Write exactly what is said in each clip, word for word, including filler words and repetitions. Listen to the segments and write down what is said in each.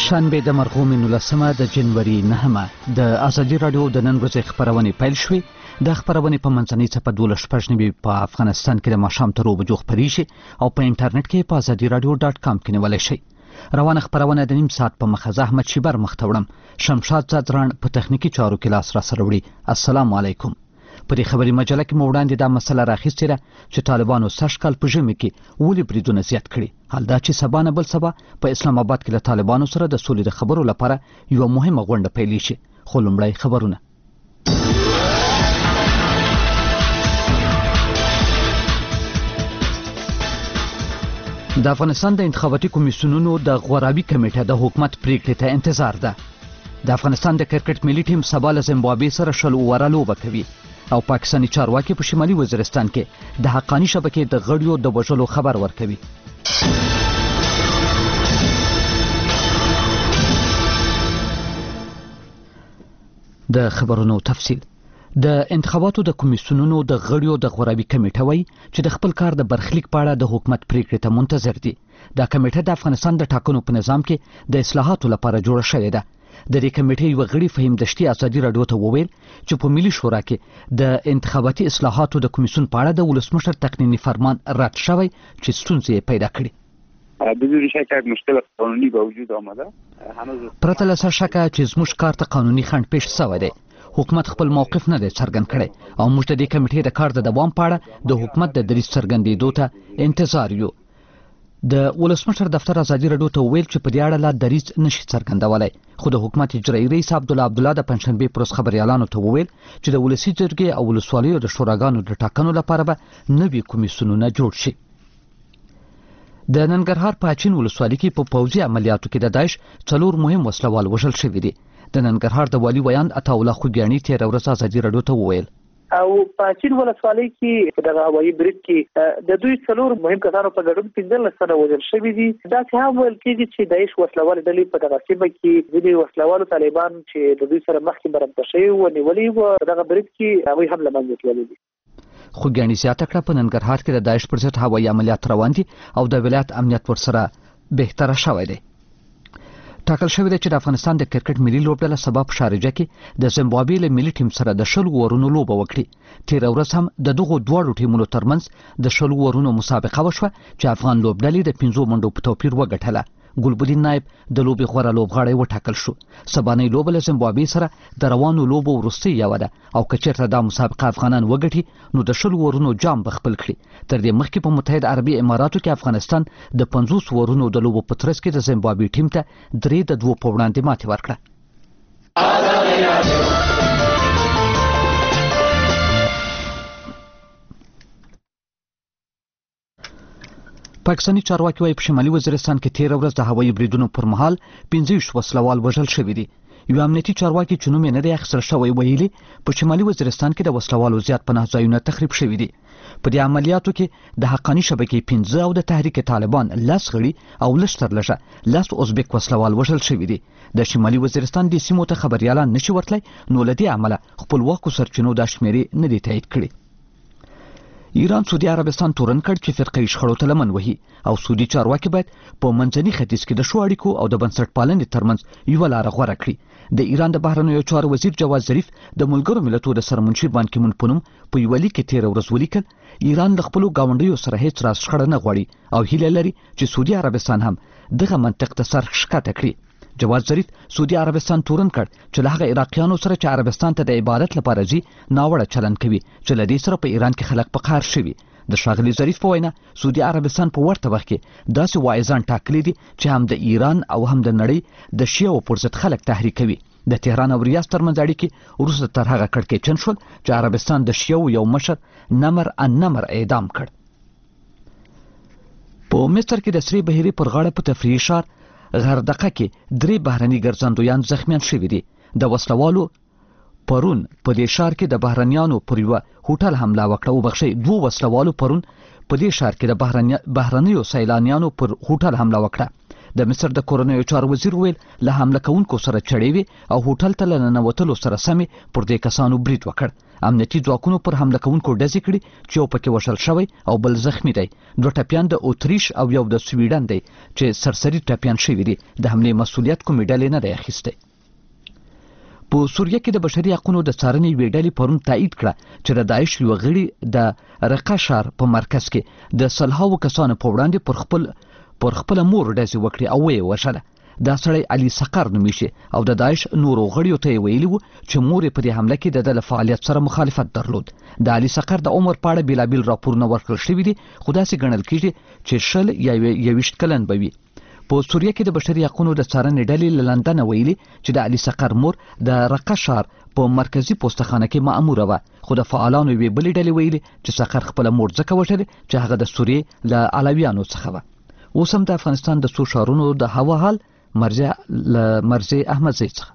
شنبه د مرغومې نولسمه د جنوري نهمه د ازادي راډیو د نن ورځې خپرونې پیل شوې. د خپرونې په منځنۍ څپه دولس شپږ نوي په افغانستان کې د ماښام تر اووه بجو خپرې شي او په انټرنیټ کې په ازادي راډیو ډاټ کام کې نیولی شئ. روانه خپرونه د نیم ساعت په مخه زه احمد شیبر مخته وړم. شمشاد زادران په تخنیکي چارو کې لاس را سره وړي. السلام علیکم. په دې خبري مجله کې مو وړاندې دا مسله راخیستې ده چې طالبانو سږ کال په ژمي کې ولې بریدونه زیات کړي. حال دا چې سبا نه بل سبا په اسلام آباد کې له طالبانو سره د سولې د خبرو لپاره یوه مهمه غونډه پیلې شي. خو لومړی خبرونه. د افغانستان د انتخاباتي کمیسیونونو د غورابي کمیټه د حکومت پریکړې ته انتظار ده. د افغانستان د کرکټ ملي ټیم سبا له زیمبابوې سره شل اووره لوبه کوي او پاکستاني چارواکي په شمالي وزیرستان کې د حقاني شبکې د غړیو د وژلو خبر ورکوي. د خبرونو تفصیل. د انتخاباتو د کمیسیونونو د غړیو د غورابي کمیټه وایي چې د خپل کار د برخلیک په اړه د حکومت پریکړې ته منتظر دي. دا کمیټه د افغانستان د ټاکنو په نظام کې د اصلاحاتو لپاره جوړه شوې ده. د دې کمیټې یو غړي فهیم دشتي ازادي راډیو ته وویل چې په ملي شورا کې د انتخاباتي اصلاحاتو د کمیسیون په اړه د ولسمشر تقنیني فرمان رد شوی چې ستونزې پیدا کړي. بدون شک مشکل قانونی به وجود آمده. پرته له شکه چې زموږ کار ته قانوني خنډ پیښ شوی دی. حکومت خپل موقف نه دی څرګند کړی او موږ د دې کمیټې د کار د دوام په اړه د حکومت د دریځ څرګندېدو ته انتظار یو. د ولسمشر دفتر ازادي راډیو ته ویل چې په دې اړه لا دریځ نشي څرګندولی. خو د حکومت اجرایي رئیس عبدالله عبدالله د پنجشنبې پر ورځ خبریالانو ته وویل چې د ولسي جرګې او ولسوالیو د شوراګانو د ټاکنو لپاره به نوي کمیسیونونه جوړ شي. د ننګرهار په اچین ولسوالۍ کې په پوځي عملیاتو کې د داعش څلور مهم وسلوال وژل شوي دي. د ننګرهار د والي ویاند عطاالله خوږیاڼي تېره ورځ ازادي راډیو ته وویل او په چین ولسوالۍ کې په دغه هوایي برید کې د دوی څلور مهم کسانو په ګډون پنځلس تنه وژل شوي دي. دا چې هم ویل کېږي چې داعش وسلوال ډلې په دغه سیمه کې ځینې وسلوالو طالبان چې د دوی سره مخکې برمته شوي وو نیولي وو په دغه برید کې هغوی هم له منځه تللي دي. خوږیاڼي زیاته کړه په ننګرهار کې د داعش پر ضد هوایي عملیات روان دي او د ولایت امنیت ورسره بهتره شوی دی. ټاکل شوی دی چې د افغانستان د کرکټ ملي لوبډله سبا په شارجه کې د زیمبابوې له ملي ټیم سره د شلو اورونو لوبه وکړي. تېره ورځ هم د دغو دواړو ټیمونو ترمنځ د شلو اورونو مسابقه وشوه چې افغان لوبډلې د پنځو منډو په توپیر وګټله. ګلبدین نایب د لوبې غوره لوبغاړی وټاکل شو. سبانۍ لوبه له زیمبابوې سره د روانو لوبو وروستۍ یوه ده او که چېرته دا مسابقه افغانان وګټي نو د شلو اورونو جام به خپل کړي. تر دې مخکې په متحد عربي اماراتو کې افغانستان د پنځوس اورونو د لوبو په ترڅ کې د زیمبابوې ټیم ته درې د دوو په وړاندې ماتې ورکړه. پاکستاني چارواکي وايي په شمالي وزیرستان کې تېره ورځ د هوایي بریدونو پر مهال پنځه ویشت وسلوال وژل شوي دي. یو امنیتي چارواکي چې نوم یې نه دی اخیستل شوی ویلي په شمالي وزیرستان کې د وسلوالو زیات پناه ځایونه تخریب شوي دي. په دې عملیاتو کې د حقاني شبکې پنځه او د تحریک طالبان لس غړي او لږ تر لږه لس ازبک وسلوال وژل شوي دي. د شمالي وزیرستان دې سیمو ته خبریالان نشي ورتلی نو له دې امله خپلواکو سرچینو دا شمېرې نه دي تایید کړي. ایران سعودي عربستان تورن کړ چې فرقه شخړو ته لمن وهي او سعودي چارواکي باید په منځني ختیځ کې د ښو اړیکو او د بنسټپالنې ترمنځ یوه لاره غوره کړي. د ایران د بهرنیو چارو وزیر جواز ظریف د ملګرو ملتونو د سرمنشي بان کی مون په نوم په یوه لیک کې تېره ورځ ولیکل ایران د خپلو ګاونډیو سره هیڅ راز شخړه نه غواړي او هیله لري چې سعودي عربستان هم دغه منطق ته سر ښکته کړي. جواز ظریف سعودي عربستان تورن کړ چې له هغه عراقیانو سره چې عربستان ته د عبادت لپاره ځي ناوړه چلند کوي چې له دې سره په ایران کې خلک په قهر شوي. د ښاغلي ظریف په وینا سعودي عربستان په ورته وخت کې داسې واعظان ټاکلي دي چې هم د ایران او هم د نړۍ د شیعو پر ضد خلک تحریکوي. د تهران او ریاض ترمنځ اړیکې وروسته تر هغه کړکېچن شول چې عربستان د شیعو یو مشر نمر ان نمر اعدام کړ. په مصر کې د سرې بحیرې پر غاړه په تفریحي ښار غردقه کې درې بهرني ګرځندویان زخمیان شوي دي. د وسلوالو پرون په دې ښار کې د بهرنیانو پر یوه هوټل حمله وکړه. وبخښئ دوو وسلوالو پرون په دې ښار کې د بهرنیو سیلانیانو پر هوټل حمله وکړه. د مصر د کورنیو چارو وزیر ویل له حمله کوونکو سره چړې وې او هوټل ته له ننوتلو سره سمې پر دې کسانو برید وکړ. امنیتي ځواکونو پر حمله کوونکو ډزې کړي چې یو پکې وژل شوی او بل زخمی دی. دوه ټپیان د اتریش او یو د سویډن دی چې سرسري ټپیان شوي دي. د حملې مسؤلیت کومې ډلې نه دی اخیستی. په سوریه کې د بشري حقوقو د څارنې یوې ډلې پرون تایید کړه چې د داعش یو غړي د رقه ښار په مرکز کې د سلهاوو کسانو په وړاندې پر خپل پر خپل مور ډزې وکړي او ویې وژله. دا سړی علي سقر نومیږي او د داعش نورو غړیو ته یې ویلي وو چې مور یې په دې حمله کې د ده له فعالیت سره مخالفت درلود. د علي سقر د عمر په اړه بېلابېل راپورونه ورکړل شوي دي خو داسې ګڼل کېږي چې شل یا یویشت کلن به وي. په سوریه کې د بشري حقوقو د څارنې ډلې له لندن ویلي چې د علي سقر مور د رقه ښار په مرکزي پوستخانه کې مأموره وه خو د فعالانو یوې بلې ډلې ویلي چې سقر خپله مور ځکه وژلې چې هغه د سوریې له علویانو څخه وه. اوس هم د افغانستان د څو ښارونو د هوا حال مرزي له مرزي احمدزی څخه.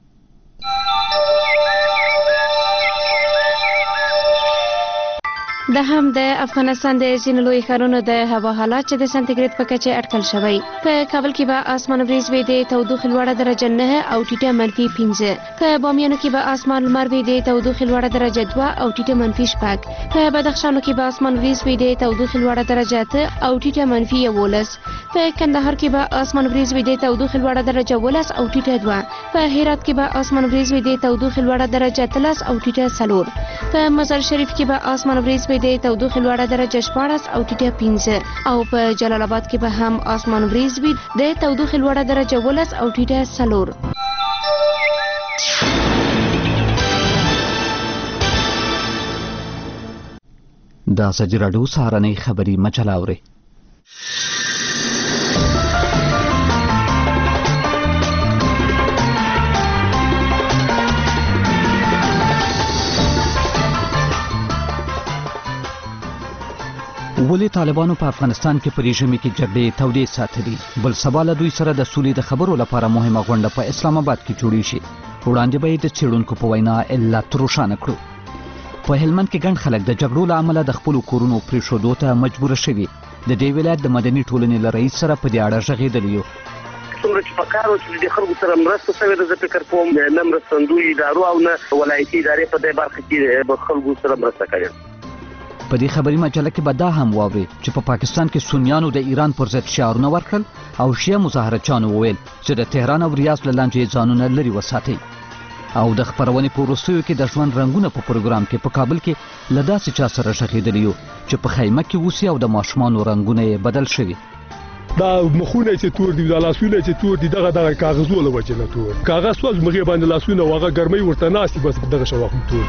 د هم د افغانستان د ځینو لوی ښارونو د هوا حالات چې د سانتیګریډ په کچه اټکل شوی. په کابل کې به اسمان وریځ وي د تودوخې لوړه درجه نه او ټیټه منفي پنځه. په بامیانو کې به اسمان لمر وي د تودوخې لوړه درجه دوه او ټیټه منفي شپږ. په بدخشان کې به اسمان وریځ وي د تودوخې لوړه درجه اته او ټیټه منفي یولس. په کندهار کې به اسمان وریځ وي د تودوخې لوړه درجه ولس او ټیټه دوه. په هرات کې به اسمان وریځ وي د تودوخې لوړه درجه اتلس او ټیټه څلور. په مزار شریف کې به اسمان وریځ وي د تودوخې لوړه درجه شپاړس او ټیټه پنځه. او په جلال آباد کې به هم اسمان وریځ وي د تودوخې لوړه درجه ولس او ټیټه څلور. د ازادي راډیو سهارنۍ خبري مجله اورئ. ولې طالبانو په افغانستان کې په ژمي کې جګړې تودې ساتلي؟ بل سبا له دوی سره د سولې د خبرو لپاره مهمه غونډه په اسلام آباد کې جوړې شي. وړاندې به یې د څېړونکو په وینا علت روښانه کړو. په هلمند کې ګڼ خلک د جګړو له امله د خپلو کورونو پرېښودو ته مجبوره شوي. د دې ولایت د مدني ټولنې له رئیس سره په دې اړه غږېدلي یو. څومره چې په کار و چې د خلکو سره مرسته شوې ده، زه فکر کوم نه مرستندوی ادارو او نه ولایتي ادارې په دې برخه کې به خلکو سره مرسته کوي. په دې خبري مجله کې به دا هم واوري چې په پا پاکستان کې سنیانو د ایران پر ضد شعارونه ورکړل او شیعه مظاهرچیانو وویل چې د تهران او ریاض له لانجې ځانونه لرې وساتئ. او د خپرونې په وروستیو کې د ژوند رنګونه په پروګرام کې په کابل کې له داسې چا سره غږېدلي یو چې په خیمه کې اوسي او د ماشومانو رنګونه یې بدل شوي. دا مخونه چې تور دي، دا لاسونه چې تور دي، دغه دغه کاغذ ول وجه نه تور کاغذ سوز مغه باندې لاسونه واغه ګرمۍ ورته ناسي بس دغه شواخ تور.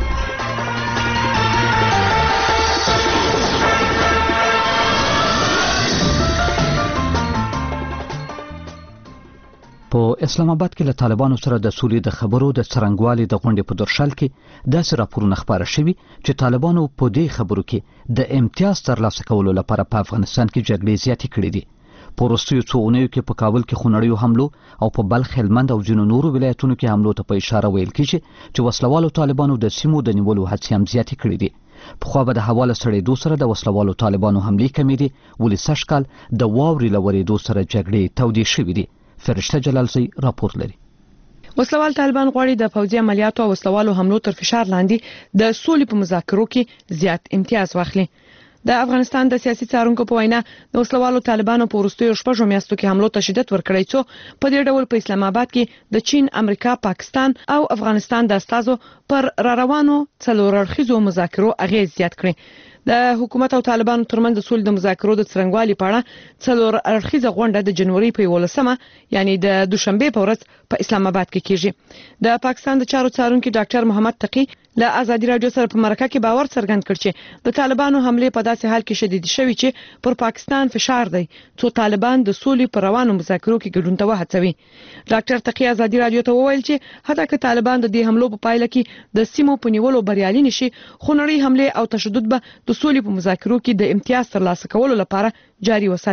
په اسلام آباد کې له طالبانو سره د سولې د خبرو د څرنګوالي د غونډې په درشل کې داسې راپورونه خپاره شوي چې طالبانو په دې خبرو کې د امتیاز ترلاسه کولو لپاره په افغانستان کې جګړې زیاتې کړې دي. په وروستیو څو اونیو کې په کابل کې خونړیو حملو او په بلخ، هلمند او ځینو نورو ولایتونو کې حملو ته په اشاره ویل کېږي چې وسلوالو طالبانو د سیمو د نیولو هڅې هم زیاتې کړې دي. پخوا به د هوا له سړېدو سره د وسلوالو طالبانو حملې کمې دي، ولې سږکال د واورې له ورېدو سره جګړې تودې شوې دي. فرشته جلالزی راپور لري. وسلوال طالبان غواړي د پوځي عملیاتو او وسلوالو حملو تر فشار لاندې د سولې په مذاکرو کې زیات امتیاز واخلي. د افغانستان د سیاسي څارونکو په وینا د وسلوالو طالبانو په وروستیو شپږو میاشتو کې حملو ته شدت ورکړی څو په دې ډول په اسلام آباد کې د چین، امریکا، پاکستان او افغانستان د استازو پر را روانو څلور اړخیزو مذاکرو اغیز زیات کړی. د حکومت او طالبانو ترمنځ د سولې د مذاکرو د څرنګوالي په اړه څلور اړخیزه غونډه د جنوري په یولسمه یعنی د دوشنبه په ورځ په اسلام آباد کې کیږي. د پاکستان د چارو څارونکي ډاکټر محمد تقی له ازادي راډیو سره په مرکه کې باور څرګند کړ چې د طالبانو حمله په داسې حال کې شدید شوي چې پر پاکستان فشار دی څو طالبان د سولې پر روانو مذاکرو کې ګډون ته وهڅوي. ډاکټر تقی ازادي راډیو ته وویل چې حتی که طالبان د دې حملو په پایله کې د سیمو په نیولو بریالي نشي، خو نړۍ حمله او تشدد به د سولې په مذاکرو کې د امتیاز ترلاسه کولو لپاره جاري وساتي.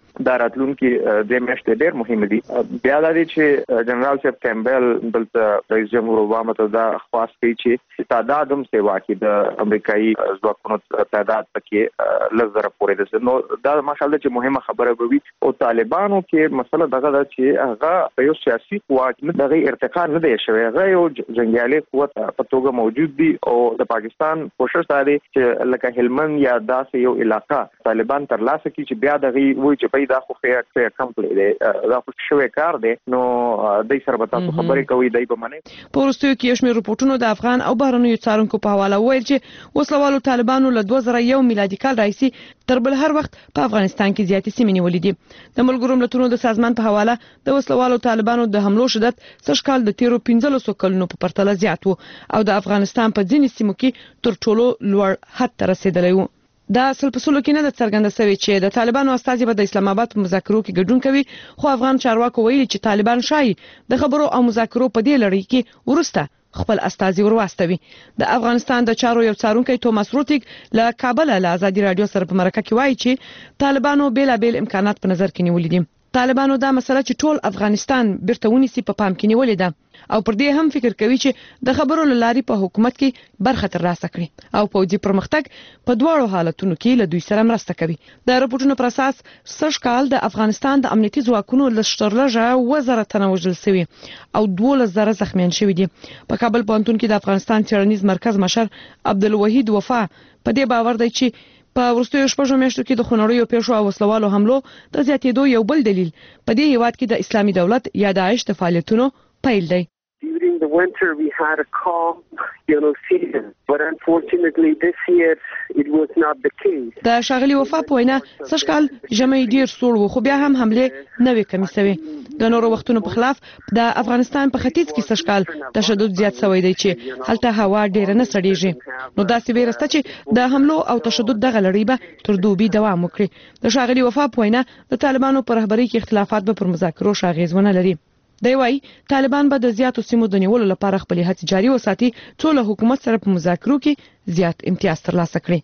دا راتلونکي د میاشتې ډېر مهم دي. بیا دا دی چې جنرال صاحب کیمبل دلته رئیس جمهور اوباما ته دا خواست کوي چې تعداد هم سیوا کې د امریکایي ځواکونو تعداد پکې لږ زره پورې ده. نو دا ماشاءالله چې مهمه خبره به وي. او طالبانو کې مسله دغه ده چې هغه په یو سیاسي قوت نه دغه ارتقا نه دی شوی. هغه یو جنګیالي قوت په توګه موجود دي او د پاکستان کوشش دا دی چې لکه هلمند یا داسې یو علاقہ طالبان ترلاسه کړي چې بیا دغه وایي چې دا خو فیر کمپلی دی، دا خو شوی کار دی. نو دای سره به تاسو خبرې کوي دای به منی. په وروستیو کې یو شمېر رپورټونو د افغان او بهرنیو څارونکو په حواله ویل چې وسلوالو طالبانو له دوه زره یو میلادي کال راهیسې تر بل هر وخت په افغانستان کې زیاتې سیمې نیولې دي. د ملګرو ملتونو د سازمان په حواله د وسلوالو طالبانو د حملو شدت سږ کال د تیرو پنځلسو کلونو په پرتله زیات و او د افغانستان په ځینې سیمو کې تر ټولو لوړ حد ته رسیدلی و. دا اصل په سلو کې نه د څرګنده شوی چې د طالبانو استازي به د اسلام آباد په مذاکرو کې ګډون کوي، خو افغان چارواکو ویلي چې طالبان شایي د خبرو او مذاکرو په دې لړۍ کې ورسته خپل استازي ورواستوي. د افغانستان د چارو یو څارونکی توماس روټیک له کابل له ازادي رادیو سره په مرکه کې وایي چې طالبانو بیلابیل امکانات په نظر کې نیولي دي. طالبانو دا مسله چې ټول افغانستان بیرته ونیسي په پام کې نیولې ده او پر دې هم فکر کوي چې د خبرو لاري په حکومت کې برخه ترلاسه کړي او پوځي پرمختګ په دواړو حالتونو کې له دوی سره مرسته کوي. د راپورټونو پر اساس سږ کال د افغانستان د امنیتي ځواکونو لشترلږه وزره تنه وژل شوی او دولس زره زخمیان شوی دي. په کابل پوهنتون کې د افغانستان څېړنیز مرکز مشر عبدالوحید وفا په دې باور دی چې په وروستیو شپږو میاشتو کې د خونړیو پیښو او وسلوالو حملو د زیاتېدو یو بل دلیل په دې هیواد کې د اسلامي دولت یا داعش د فعالیتونو پیل دی. During the winter we had a calm, you know, season, but unfortunately this year it was not the case. د شاغلي وفا په وینا سږ کال ژمی ډیر سوړ و خو بیا هم حمله نه وې کمې شوې. د نورو وختونو په خلاف د افغانستان په ختیځ کې سږ کال تشدد زیات شوی دی چې هلته هوا ډیر نه سړیږي. نو داسې ویرسته چې د حملو او تشدد دغه لړۍ به تر دوبي دوام وکړي. د شاغلي وفا په وینا د طالبانو پر رهبرۍ کې اختلافات به پر مذاکرو اغیز ونه لري. دی وايي طالبان به د زیاتو سیمو د نیولو لپاره خپل هڅې جاري وساتي څو له حکومت سره په مذاکرو کې زیات امتیاز ترلاسه کړي.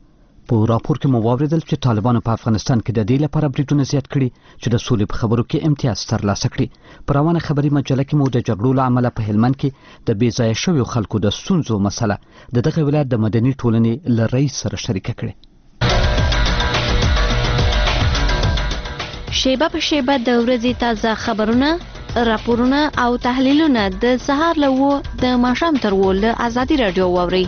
په راپور کې مو واوریدل چې طالبانو په افغانستان کې د دې لپاره بریټونه زیات کړي چې د سولې په خبرو کې امتیاز ترلاسه کړي. په روانه خبري مجله کې مو د جګړو له امله په هلمند کې د بې ځایه شویو خلکو د ستونزو مسله د دغه ولایت د مدني ټولنې له رئیس سره شریکه کړې. شیبه په شیبه د ورځې تازه خبرونه، راپورونه او تحلیلونه د سهار له و د ماښام تر و له ازادي رادیو واورئ.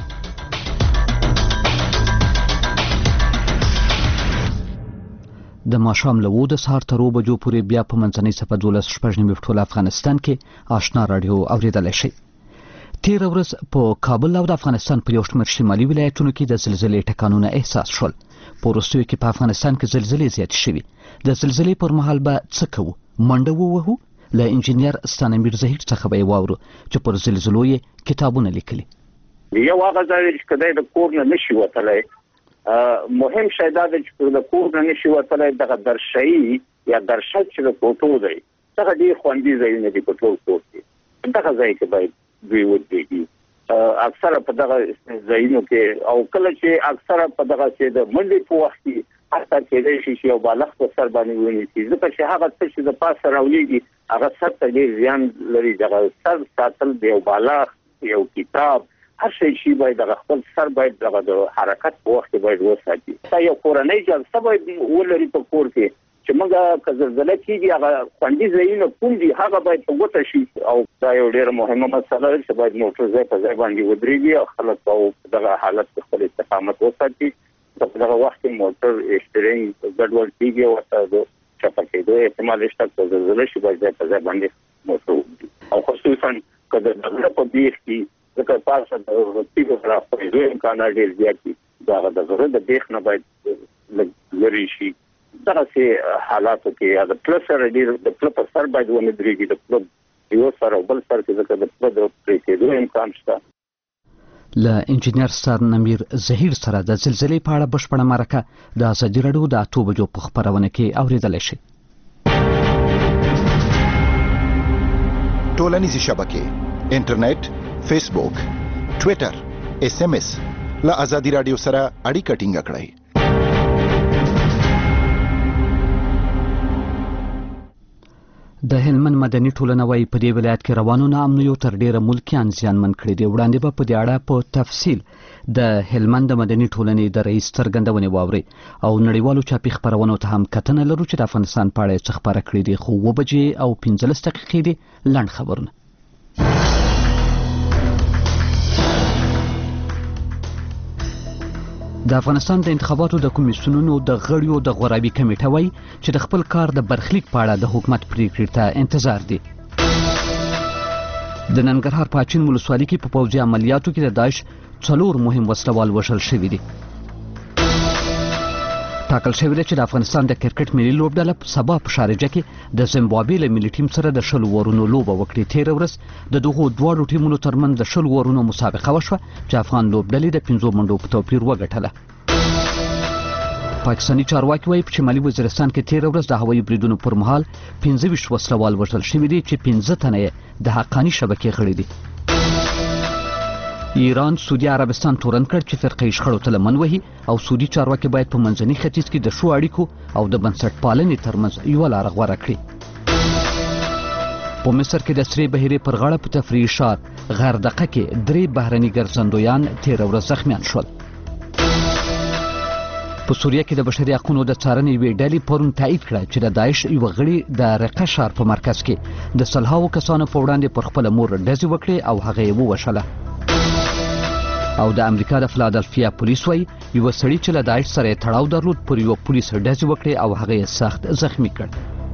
د ماښام له و د سهار تر و بجو پورې بیا په منځنۍ صفه دولس شپږ نیمې ټول افغانستان کې آشنا رادیو اوریدلی شئ. تیر ورځ په کابل او د افغانستان په یو شمېر شمالي ولایتونو کې د زلزلې ټکانونه احساس شول. په وروستیو کې په افغانستان کې زلزلې زیاتې شوي. د زلزلې پر مهال به څه کوو؟ منډه ووهو؟ له انجینیر ستانمیر زهیر څخه به یې واورو چې پر زلزلو یې کتابونه لیکلي. یو هغه ځای چې کدی د کور نه نشي وتلی، مهم شی دا دی چې د کور نه نشي وتلی دغه درشایي یا درشل چې د کوټو دی دغه ډېر خوندي ځایونه دي په ټول کور کې. دغه ځای کې باید دوی ودرېږي. اکثره په دغه ځایونو کې او کله چې اکثره په دغه چې د منډې په وخت کې حتی کېدای شي چې یو بالغ په سر باندې ونیسي، ځکه چې هغه څه چې د پاسه راولېږي هغه سر ته ډېر زیان لري. دغه سر ساتل د یو بالغ، یو کتاب، هر شی شي باید دغه خپل سر باید دغه د حرکت په وخت کې باید وساتي. دا یو کورنۍ جلسه باید ولري په کور کې چې موږ که زلزله کېږي هغه خوندي ځایونه کوم دي هغه باید په ګوته شي. او دا یو ډېره مهمه مسله ده چې باید موټر ځای په ځای باندې ودرېږي او خلک په دغه حالت کې خپل استقامت وساتي. په دغه وخت کې موټر اسټرینګ ګډوډ کېږي او ورته د چپه کېدو احتمال شته چې زلزله شي باید ځای په ځای باندې موټر وګړي. او خصوصا که د غره په بیخ کې ځکه پاسه د تیږو راخورېدو امکانات ډېر زیات دي، دغه د غره د بیخ نه باید لرې شي. دغسې حالاتو کې یا د پله سره ډېر د پله په سر باید ونه درېږي، د پله یو سر او بل سر کې ځکه د پله د پرې کېدو امکان شته. له انجینیر ستانمیر زهیر سره د زلزلې په اړه بشپړه مرکه د ازادي راډیو د اتو بجو په خپرونه کې اوریدلی شئ. ټولنیزې شبکې، انټرنیټ، فیسبوک، ټویټر، ایس ایم ایس له ازادي راډیو سره اړیکه ټینګه کړئ. د هلمند مدني ټولنه وايي په دې ولایت کې روانو ناامنیو تر ډیره ملکیان زیانمن کړي دي. وړاندې به په دې اړه په تفصیل د هلمند مدني ټولنې د رئیس څرګندونې واوري او نړیوالو چاپي خپرونو ته هم کتنه لرو چې د افغانستان په اړه څه خپاره کړي دي. خو اووه بجې او پنځلس دقیقې دي. لنډ خبرونه. د افغانستان د انتخاباتو د کمیسیونونو د غړیو د غورابي کمیټه وايي چې د خپل کار د برخلیک په اړه د حکومت پریکړې ته انتظار دي. د ننګرهار په اچین ولسوالۍ کې په پوځي عملیاتو کې د داعش څلور مهم وسلوال وژل شوي دي. ټاکل شوې ده چې د افغانستان د کرکټ ملي لوبډله سبا په شارجه کې د زیمبابوې له ملي ټیم سره د شلو اورونو لوبه وکړي. تېره ورځ د دغو دواړو ټیمونو ترمنځ د شلو اورونو مسابقه وشوه چې افغان لوبډلې د پنځو منډو په توپیر وګټله. پاکستاني چارواکي وايي په شمالي وزیرستان کې تېره ورځ د هوایي بریدونو پر مهال پنځه ویشت وسلوال وژل شوي دي چې پنځه تنه یې د حقاني شبکې غړي دي. ایران سعودي عربستان تورن کړ چې فرقه شخړو ته لمن وهي او سعودي چارواکي باید په منځني ختیځ کې د ښو اړیکو او د بنسټپالنې ترمنځ یوه لاره غوره کړي. په مصر کې د سرې بحیرې پر غاړه په تفریحي ښار غردقه کې درې بهرني ګرځندویان تېره ورځ زخمیان شول. په سوریه کې د بشري حقونو د څارنې یوې ډلې پرون تایید کړه چې د داعش یوه غړي د رقه ښار په مرکز کې د سلهاوو کسانو په وړاندې پر خپله مور ډزې وکړې او هغه یې ووژله. او د امریکا د فلادلفیا پولیس وايي یوه سړي چې له داعش سره یې تړاو درلود پر یوه پولیس ډزې وکړې او هغه یې سخت زخمي کړ.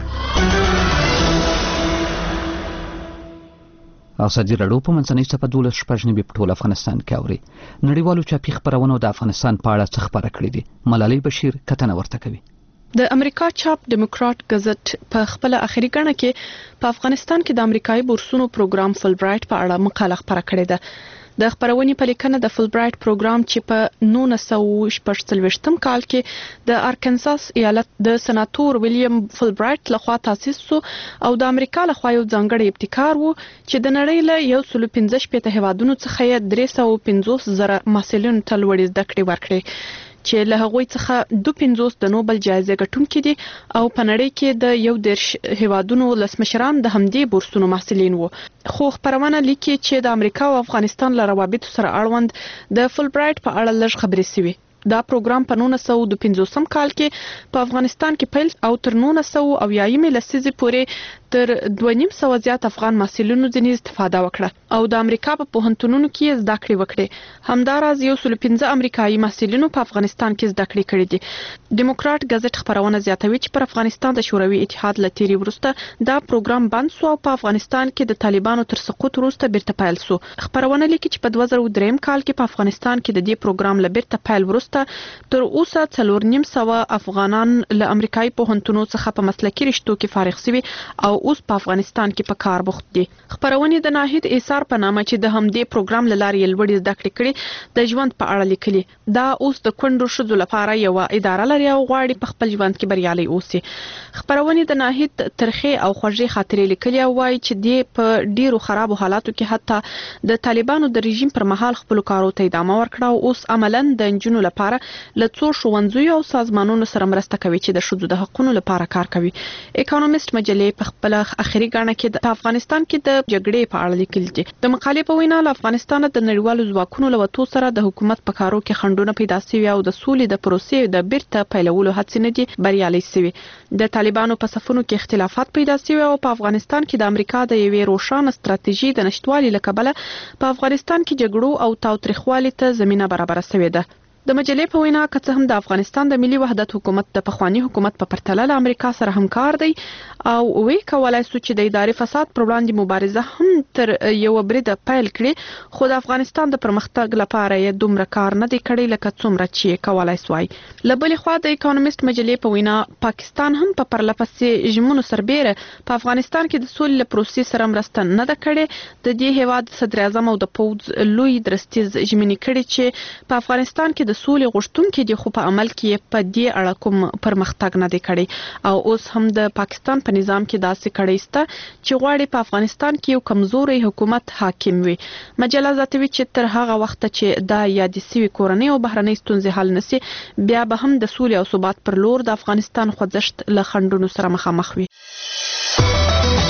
ازادي راډیو په منځنۍ صفحه دولس شپږ نوي په ټول افغانستان کې اوري. نړیوالو چاپي خپرونو د افغانستان په اړه څه خپاره کړي دي. ملالۍ بشیر کتنه ورته کوي. د امریکا چاپ ډیموکرات غزت په خپل اخري ګڼه کې په افغانستان کې د امریکایي بورسونو پروګرام فل برایټ په اړه مقاله خپاره کړې ده. د خبرونې په لیکنه د فل برایټ پروګرام چې په نولس سوه شپږ څلوېښتم کال کې د ارکنساس ایالت د سناتور ویلیام فل برایټ لخوا تاسیس شو او د امریکا لخوا یو ځانګړی ابتکار وو چې د نړۍ له یو سل پنځه شپېته هیوادونو څخه یې درې سوه پنځوس زره محصلینو ته لوړې زده کړې ورکړې چې له هغوی څخه دوه پنځوس د نوبل جایزه ګټونکي دي او په نړۍ کې د یو دېرش هیوادونو ولسمشران د همدې بورسونو محصلین وو. خو خبرونه لیکي چې د امریکا او افغانستان له روابطو سره اړوند د فل برایټ په اړه لږ خبرې شوي. دا پروګرام په نولس سوه دوه پنځوسم کال کې په افغانستان کې پیل او تر نولس سوه اویایمې لسیزې پورې تر دوه نیم سوه زیات افغان محصلینو ځینې استفاده وکړه او د امریکا په پوهنتونونو کې زده کړې وکړې. همداراز یو سل پنځه امریکایي محصلینو په افغانستان کې زده کړې کړې دي. ډیموکرات غزت خبرونه زیاتوي چې پر افغانستان د شوروي اتحاد له تیري وروسته دا پروګرام بند شو او په افغانستان کې د طالبانو تر سقوط وروسته بیرته پیل شو. خبرونه لیکي چې په دوه زره درې کال کې په افغانستان کې د دې پروګرام له بیرته پیل وروسته تر اوسه څلور نیم سوه افغانان له امریکایي پوهنتونو څخه په مسلکي رشتو کې فارغ شوي او اوس په افغانستان کې په کار بوخت دي. خبرونه د ناهید ایثار په نامه چې د همدې پروګرام له لارې لوړې زده کړې کړي د ژوند په اړه لیکلي. دا اوس د کونډو ښځو لپاره یوه اداره لري او غواړي په خپل ژوند کې بریالي اوسي. خبرونه د ناهید ترخې او خوږې خاطرې لیکلي او وايي چې د په ډیرو خرابو حالاتو کې حتی د طالبانو د رژیم پر مهال خپل کارو ته ادامه ورکړه او اوس عملاً د نجونو لپاره له څو ښوونځیو او سازمانونو سره مرسته کوي چې د ښځو د حقوقو لپاره کار کوي. اکونومیست مجلې په خپل اخري ګڼه کې په افغانستان کې د جګړې په اړه لیکلي دي. د مقالې په وینا له افغانستان د نړیوالو ځواکونو له وتو سره د حکومت په کارو کې خنډونه پیدا شوي او د سولې د پروسې د بیرته پیلولو هڅې نه دي بریالۍ شوي. د طالبانو په صفونو کې اختلافات پیدا شوي او په افغانستان کې د امریکا د یوې روښانه ستراتیژي د نشټوالي له کبله په افغانستان کې جګړو او تاوتریخوالي ته زمينه برابره شوې ده. د مجلې په وینا که څه هم د افغانستان د ملي وحدت حکومت د پخوانی حکومت په پرتله له امریکا سره همکار دی او وی کولای شو چې د اداري فساد پر وړاندې مبارزه هم تر یو بریده پیل کړي، خو د افغانستان د پرمختګ لپاره یې دومره کار نه دی کړی لکه څومره چې کولای شوی. له بلې خوا د اکونومیست مجلې په وینا پاکستان هم په پرلپسې ژمنو سربیره په افغانستان کې د سولې له پروسې سره مرسته نه ده کړې. د دې هیواد صدر اعظم او د پوځ لوی درستیز ژمنې کړي چې په افغانستان کې د سولې غوښتونکي دي، خو په عمل کې په دې اړه کوم پرمختګ نه دی کړی او اوس هم د پاکستان په نظام کې داسې کړی سته چې غواړي په افغانستان کې یو کمزوري حکومت حاکم وي. مجله زیاتوي چې تر هغه وخت چې دا یادې سوي کورنۍ او بهرنۍ ستونزې حل نشي، بیا به هم د سولې او ثبات پر لور د افغانستان خوځښت له خنډونو سره مخامخ وي.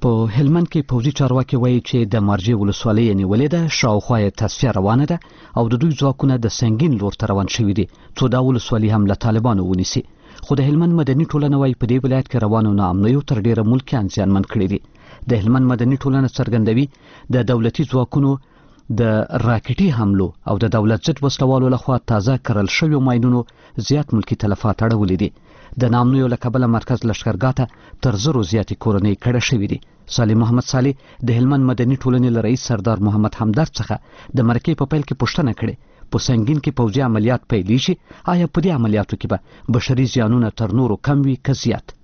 په هلمند کې پوځي چارواکي وایي چې د مارجې ولسوالۍ نیولې ده، شاوخوا یې تصفیه روانه ده او د دوی ځواکونه د سنگین لور ته روان شوي دي څو دا ولسوالي هم له طالبانو ونیسي. خو د هلمند مدني ټولنه وایي په دې ولایت کې روانو ناامنیو تر ډیره ملکیان زیانمن کړي دي. د هلمند مدني ټولنه څرګندوي د دولتي ځواکونو د راکټي حملو او د دولت ضد وسلوالو لخوا تازه کرل شویو ماینونو زیات ملکی تلفات اړولي دي. د ناامنیو له کبله مرکز لښکرګاه ته تر زرو زیاتې کورنۍ کډه شوي دي. صالح محمد صالح د هلمند مدني ټولنې له رئیس سردار محمد همدرد څخه د مرکې په پیل کې پوښتنه کړې په سنگین کې پوځي عملیات پیلیږي، آیا په دې عملیاتو کې به بشري زیانونه تر نورو کم وي که زیات؟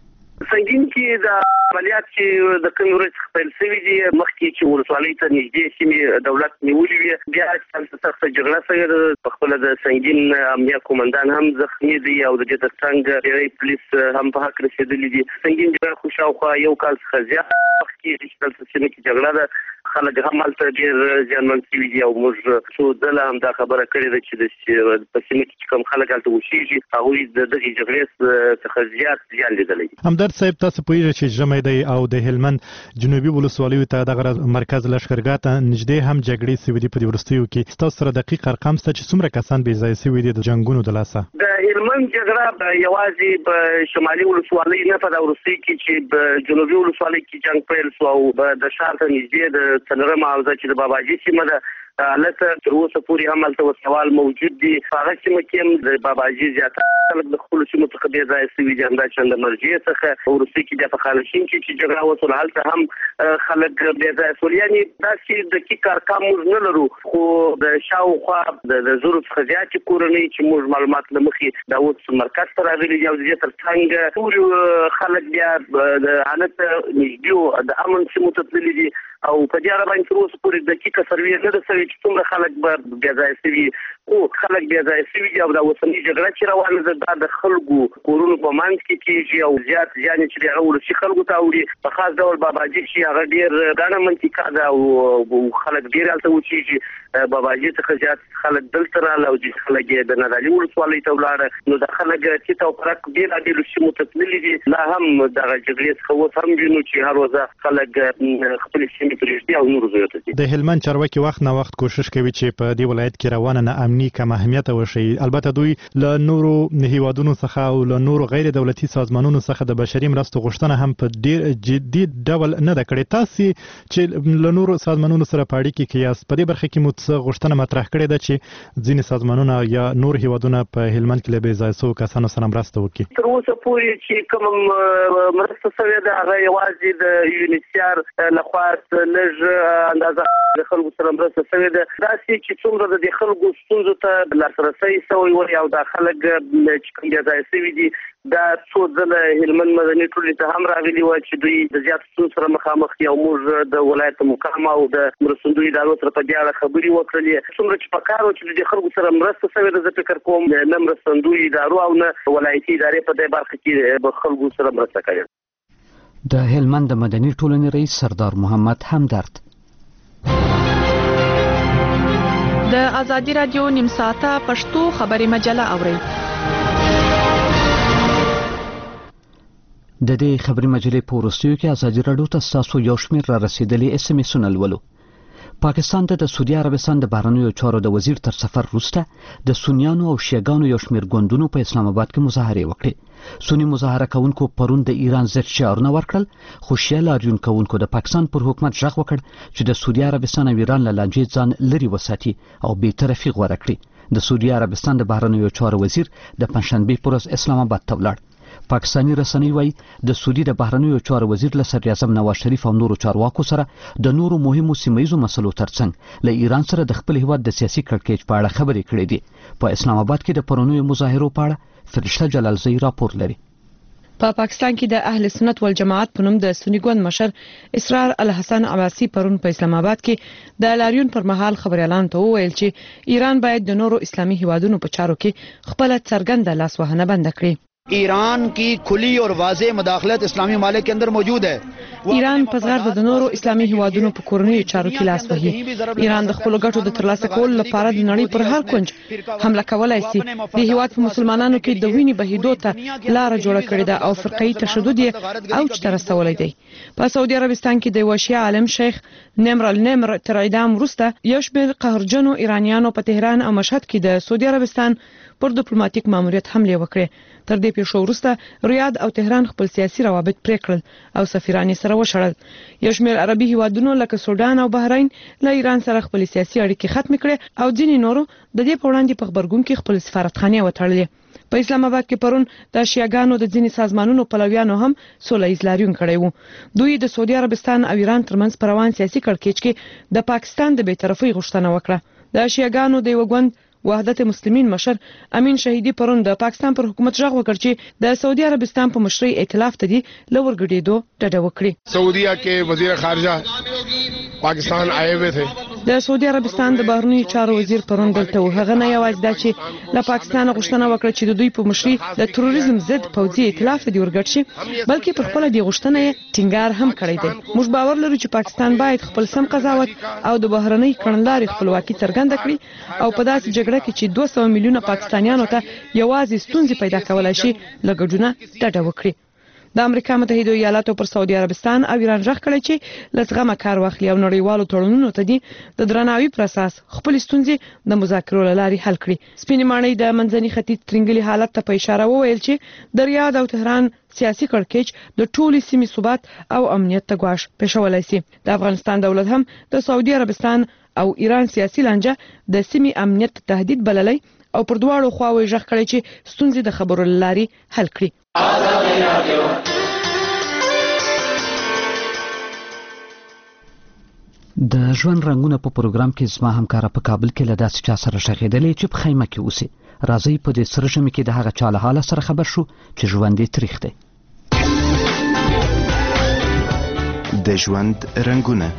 سنگین کې د عملیات چې د کوم ورځ خپل شوی دي مخکې چې ولسوالۍ ته نږدې سیمې دولت نیولې وي، بیا چې سخت جګړه شوې په خپل د سنگین امنیه قومندان هم زخمی دي او د دې ترڅنګ ډېری پولیس هم په حق رسیدلي دي. سنگین جګړه خو شاوخوا یو کال څخه زیات مخکې چې دلته سیمه کې جګړه ده، خلک هم هلته ډېر زیانمن شوي دي او موږ څو ځله هم دا خبره کړې ده چې په سیمه کې چې کوم خلک هلته اوسېږي هغوی د دغې جګړې څخه زیات زیان لیدلی دي. همدرد صاحب، تاسو پوهیږئ چې ژمی دی او د هلمند جنوبي ولسوالیو ته دغه مرکز لښکرګاه ته نږدې هم جګړې سوي دي په دې وروستیو کې. ستاسو سره دقیق ارقام شته چې څومره کسان بې ځایه سوي دي د جنګونو د لاسه؟ د هلمند جګړه یوازې په شمالي ولسوالۍ نه په دا وروستیو کې چې په جنوبي ولسوالۍ کې جنګ پیل شو او د ښار ته نږدې د څلورمه حوزه چې د باباجي سیمه ده هلته تر اوسه پورې هم هلته وسوال موجود دي. په هغه سیمه کې هم د باباجي زیاتره خلک د خپلو سیمو څخه بې ځایه شوي دي، همداشان د مرجې څخه وروستۍ کې بیا په خالشین کې چې جګړه وسوله هلته هم خلک بې ځایه شول. یعنې داسې دقیق ارقام موږ نه لرو، خو د شاوخوا د زرو څخه زیاتې کورنۍ چې موږ معلومات له مخې دا اوس مرکز ته راغلي دي او د دې تر څنګ ټول خلک بیا د هلته نږدې د امن سیمو ته تللي دي او په دې اړه باندې تر اوسه پورې دقیقه سروې نه ده شوې چې څومره خلک به بې ځایه شوي. خو خلک بې ځایه شوي دي او دا اوسنۍ جګړه چې روانه ده دا د خلکو کورونو په منځ کې کېږي او زیات زیان یې چې د هغه ولسي خلکو ته اوړي. په خاص ډول باباجي چې هغه ډېر ګڼه منطقه ده او خلک ډېر هلته اوسېږي. باباجي څخه زیات خلک دلته راغله او ځینې خلک یې د نادعلي ولسوالۍ ته ولاړه، نو دا خلک ټیټ او پرک بېلابېلو سیمو ته تللي دي. لا هم دغه جګړې څخه اوس هم وینو چې هر ورځ خلک خپلې سیمې پرېږدي او نورو ځایو ته ځي. د هلمند چارواکي وخت نه وخت کوشش کوي چې په دې ولایت کې روانه ناامني کم اهمیته وشي. البته دوی له نورو هیوادونو څخه او له نورو غیر دولتي سازمانونو څخه د بشري مرستو غوښتنه هم په ډېر جدي ډول نه ده کړې. تاسو چې له نورو سازمانونو سره په اړیکه کې یاست، په دې برخه کې مو څه غوښتنه مطرح کړې ده چې ځینې سازمانونه یا نور هیوادونه په هلمند کې له بې ځایه شویو کسانو سره مرسته وکړي؟ تر اوسه پورې چې کوم مرسته شوې ده هغه یوازې د یونیسیار لخوا لږ اندازه د خلکو سره مرسته شوې ده. داسې چې څومره د دې خلکو ستونزو ته لاسرسی شوی وي او دا خلک چې کوم بې ځایه شوي دي دا څو ځله هلمند مدني ټولنې ته هم راغلي وو چې دوی د زیاتو ستونزو سره مخامخ دي او موږ د ولایت مقام او د مرستندویو ادارو سره په دې اړه خبرې وکړلې. څومره چې پکار و چې د دې خلکو سره مرسته شوې ده، زه فکر کوم نه مرستندویو ادارو او نه ولایتي ادارې په دې برخه کې به خلکو سره مرسته کوي. د هلمند مدني ټولنې رئیس سردار محمد همدرد. د ازادي رادیو نیم ساعته پښتو خبري مجله اورئ. د دې خبري مجلې په وروستیو کې ازادي راډیو ته ستاسو یو شمېر را رسېدلي اس ام اسونه لولو. پاکستان ته د سعودي عربستان د بهرنیو چارو د وزیر تر سفر وروسته د سنیانو او شیعاګانو یو شمېر ګوندونو په اسلام آباد کې مظاهرې وکړې. سنی مظاهره کوونکو پرون د ایران ضد شعارونه ورکړل، خو شیعه لاریون کوونکو د پاکستان پر حکومت غږ وکړ چې د سعودي عربستان او ایران له لانجې ځان لرې وساتي او بېطرفي غوره کړي. د سعودي عربستان د بهرنیو چارو وزیر د پنجشنبې په ورځ اسلام آباد ته ولاړ. پاکستاني رسنۍ وایي د سعودي د بهرنیو چارو وزیر له صدر اعظم نواز شریف او نورو چارواکو سره د نورو مهمو سیمهیزو مسلو ترڅنګ له ایران سره د خپل هیواد د سیاسي کړکېچ په اړه خبرې کړې دي. په اسلام آباد کې د پرونیو مظاهرو په اړه فرشته جلالزی راپور لري. په پا پاکستان کې د اهل سنت والجماعت په نوم د سنی ګوند مشر اسرار الحسن عباسی پرون په اسلام آباد کې د لاریون پر مهال خبريالانو ته وویل چې ایران باید د نورو اسلامي هیوادونو په چارو کې خپل څرګنده لاسوهنه بند کړي. ایران کی کھلی اور واضح مداخلت اسلامی ممالک کے اندر موجود ہے. ایران په زغرد د نورو اسلامي هیوادونو په کورنیو چارو کې لاس وهي. ایران د خپل ګټو د ترلاسه کولو لپاره د نړۍ پر هر کونج حمله کولای شي. د هیواد په مسلمانانو کې د وینې بهیدو ته لار جوړه کړې ده او فرقه‌ي تشدد یې اوج ته رسولی دی. په سعودي عربستان کې د یو شیعه عالم شیخ نمر النمر تر اعدام وروسته یو شمېر قهرجنو ایرانیانو په تهران او مشهد کې د سعودي عربستان پر ډیپلوماټیک ماموریت حمله وکړه. تر دې پیښو وروسته ریاض او تهران خپل سیاسي روابط پرې کړل او سفیران سره وشړل. یو شمېر عربي هیوادونو لکه سودان او بحرین له ایران سره خپل سیاسي اړیکې ختم کړې او ځینې نورو د دې په وړاندې په خبرګون کې خپل سفارتخانې وتړلې. په اسلام آباد کې پرون د شیعاګانو د ځینې سازمانونو پلویانو هم سوله ایز لاریون کړی وو. دوی د سعودي عربستان او ایران ترمنځ په روان سیاسي کړکېچ کې د پاکستان د بی‌طرفۍ غوښتنه وکړه. د شیعاګانو د یو ګوند وحدت مسلمین مشر امین شهیدی پرون د پاکستان پر حکومت ژغ وکړ چې د سعودي عربستان په مشرۍ ائتلاف ته دی لور ګډېدو ډډه وکړي. سعودیہ کے وزیر خارجہ پاکستان آئے ہوئے تھے. د سعودي عربستان د بهرنیو چارو وزیر پرون دلته و. هغه نه یوازې دا چې له پاکستان غوښتنه وکړه چې د دوی په مشرۍ د تروریزم ضد پوځي ائتلاف ته دی ورګډ شي بلکې پر خپل دی غوښتنه یې ټینګار هم کړی دی. موږ باور لرو چې پاکستان باید خپل سم قضاوت او د بهرنۍ کړنلارې خپلواکي څرګنده کړي او په داسې جګړه کې چې دوه سوه میلیونه پاکستانیانو ته یوازې ستونزې پیدا کولای شي له ګډونه ډډه وکړي. د امریکا متحده ایالاتو پر سعودي عربستان او ایران ژغ کړی چې له زغمه کار واخلي او نړیوالو تړونونو ته دي د درناوي پر اساس خپل ستونزې د مذاکرو له لارې حل کړي. سپینې ماڼۍ د منځني ختیځ ترنګلي حالت ته په اشاره وویل چې د ریاض او تهران سیاسي کړکېچ د ټولې سیمې ثبات او امنیت ته ګواښ پېښولی شي. د افغانستان دولت هم د سعودي عربستان او ایران سیاسي لانجه د سیمې امنیت تهدید بللی او پر دواړو خواوې ژغ کړی چې ستونزې د خبرو له لارې حل کړي. د ژوند رنګونه په پروګرام کې زما همکاره په کابل کې له داسې چا سره ښخېدلې چې په خیمه کې اوسي. راځئ په دې سره ژمي کې د هغه چا له حاله سره خبر شو چې ژوند یې تریخ دی. د ژوند رنګونه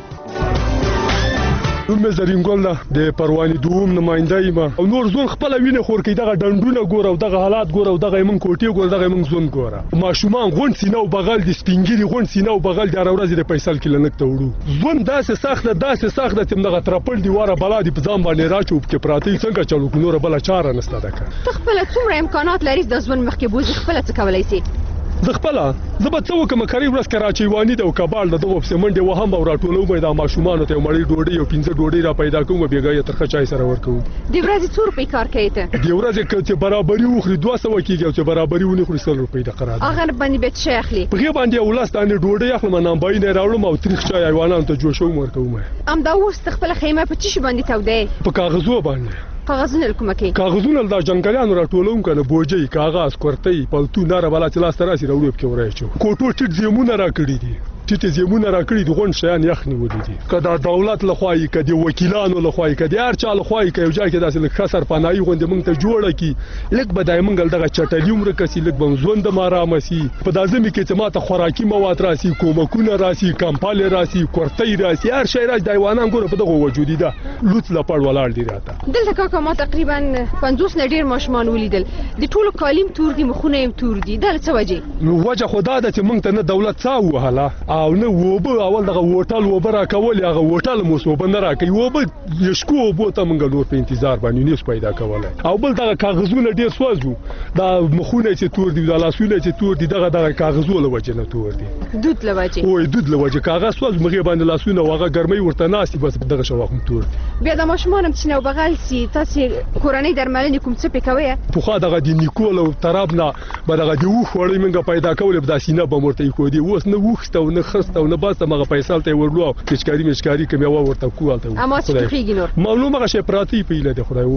نوم مې زرین ګل ده د پروانې دوم نماینده یم او نور ځون خپله وینې خور کوي. دغه ډنډونه ګوره او دغه حالات ګوره او دغه یې موږ کوټې ګوره دغه یې موږ ځون ګوره. ماشومان غونډ سینه او بغل دي سپینګیري غونډ سینه او بغل دي هره ورځ د فیصل کلینیک ته وړو. ژوند داسې سخت ده داسې سخت ده چې دغه ترپل دی واره بلا دي په ځان باندې راچو پکې پراته څنګه چلو کو نوره بله چاره نشته ده. ته خپله څومره امکانات لري د ژوند مخکې بوځې خپله څه کولی سي؟ زه خپله زه به څه وکړم کاري ورځ کراچیواني ده او کباړ ده دغه پسې منډې وهم او راټولوم یې دا ماشومانو ته یو مړۍ ډوډۍ او پنځه ډوډۍ را پیدا کوم بېګا یې ترخه چای سره ورکوم. د ورځې څو روپۍ کار کوې ته؟ د ورځې که چې برابري وخوري دوه سوه کېږي او چې برابري ونه خوري سل روپۍ د قرار هغه باندې بیا څه شی اخلي؟ په هغې باندې یو لس دانې ډوډۍ اخلم نامبایي نه یې راوړم او تریخ چای حیوانانو ته جوشوم ورکوم. همدا اوس ته خپله خیمه په څه شي باندې تودی؟ په کاغذو باندې. کاغذونه کومه کې؟ کاغذونه دا جنګلیانو راټولوم کنه بوجۍ کاغذ کورتۍ پلتو ناره بلا چې لاس ته راسي راوړو پکې ورایچو. کوټو ټیټ زیمونه راکړي دي ټیټ زیمونه راکړي دي غونډ شیان یخ نیولي دي. که دا دولت لخوا یې که د وکیلانو لخوا یې که د هر چا لخوا یې که یو ځای کې داسې لږ ښه سرپناهي غوندې موږ ته جوړه کړي لږ به دا یې موږ دغه چټلي ورکه سي لږ به م ژوند هم ارامه سي. په دا ژمي کې چې ما ته خوراکي مواد راسي کومکونه راسي کمپالې راسي کورتۍ راسي هر شی راسي د حیوانان ګوره په دغه وجودي ده لوڅ لپړ ولاړ دي راته. دلته کاکا ما تقریبا پنځوس نه ډېر ماشومان ولیدل د ټولو کالیم تور دي مخونه یې تور دي دا له څه وجې؟ نو وجه خو دا ده چې موږ ته نه دولت څا ووهله او نه اوبه اول دغه ووټل اوبه راکولې هغه ووټل مو اوس اوبه نه راکوي اوبه یشکو اوبو ته موږ نور په انتظار باندې نس پیدا کولی او بل دغه کاغذونه ډېر سوځو دا مخونه چې تور دي دا لاسونه چې تور دي دغه دغه کاغذو له وجې نه تور دي دود له وجې وای دود له وجې کاغذ سوځ مغې باندې لاسونه او هغه ګرمۍ ورته ناستي بس دغه شواخ هم تور دي. بیا د ماشومان هم چې نو بغل سي تاسې کورنۍ درملنې کوم څه پې کوئ؟ پخوا دغه د نیکول او تراب نه به دغه د اوښ وړۍ موږ پیدا کولې به دا سینه به م ورته ایښودې اوس نه اوښ شته او نه خرسته او نه باسته هغه فیصل ته یې ورلو او پچکاري مچکاري که میوه ورته کوو هلته اما چې ټوخېږي نور معلوم هغه شی پراته یي په هیله د خدای و.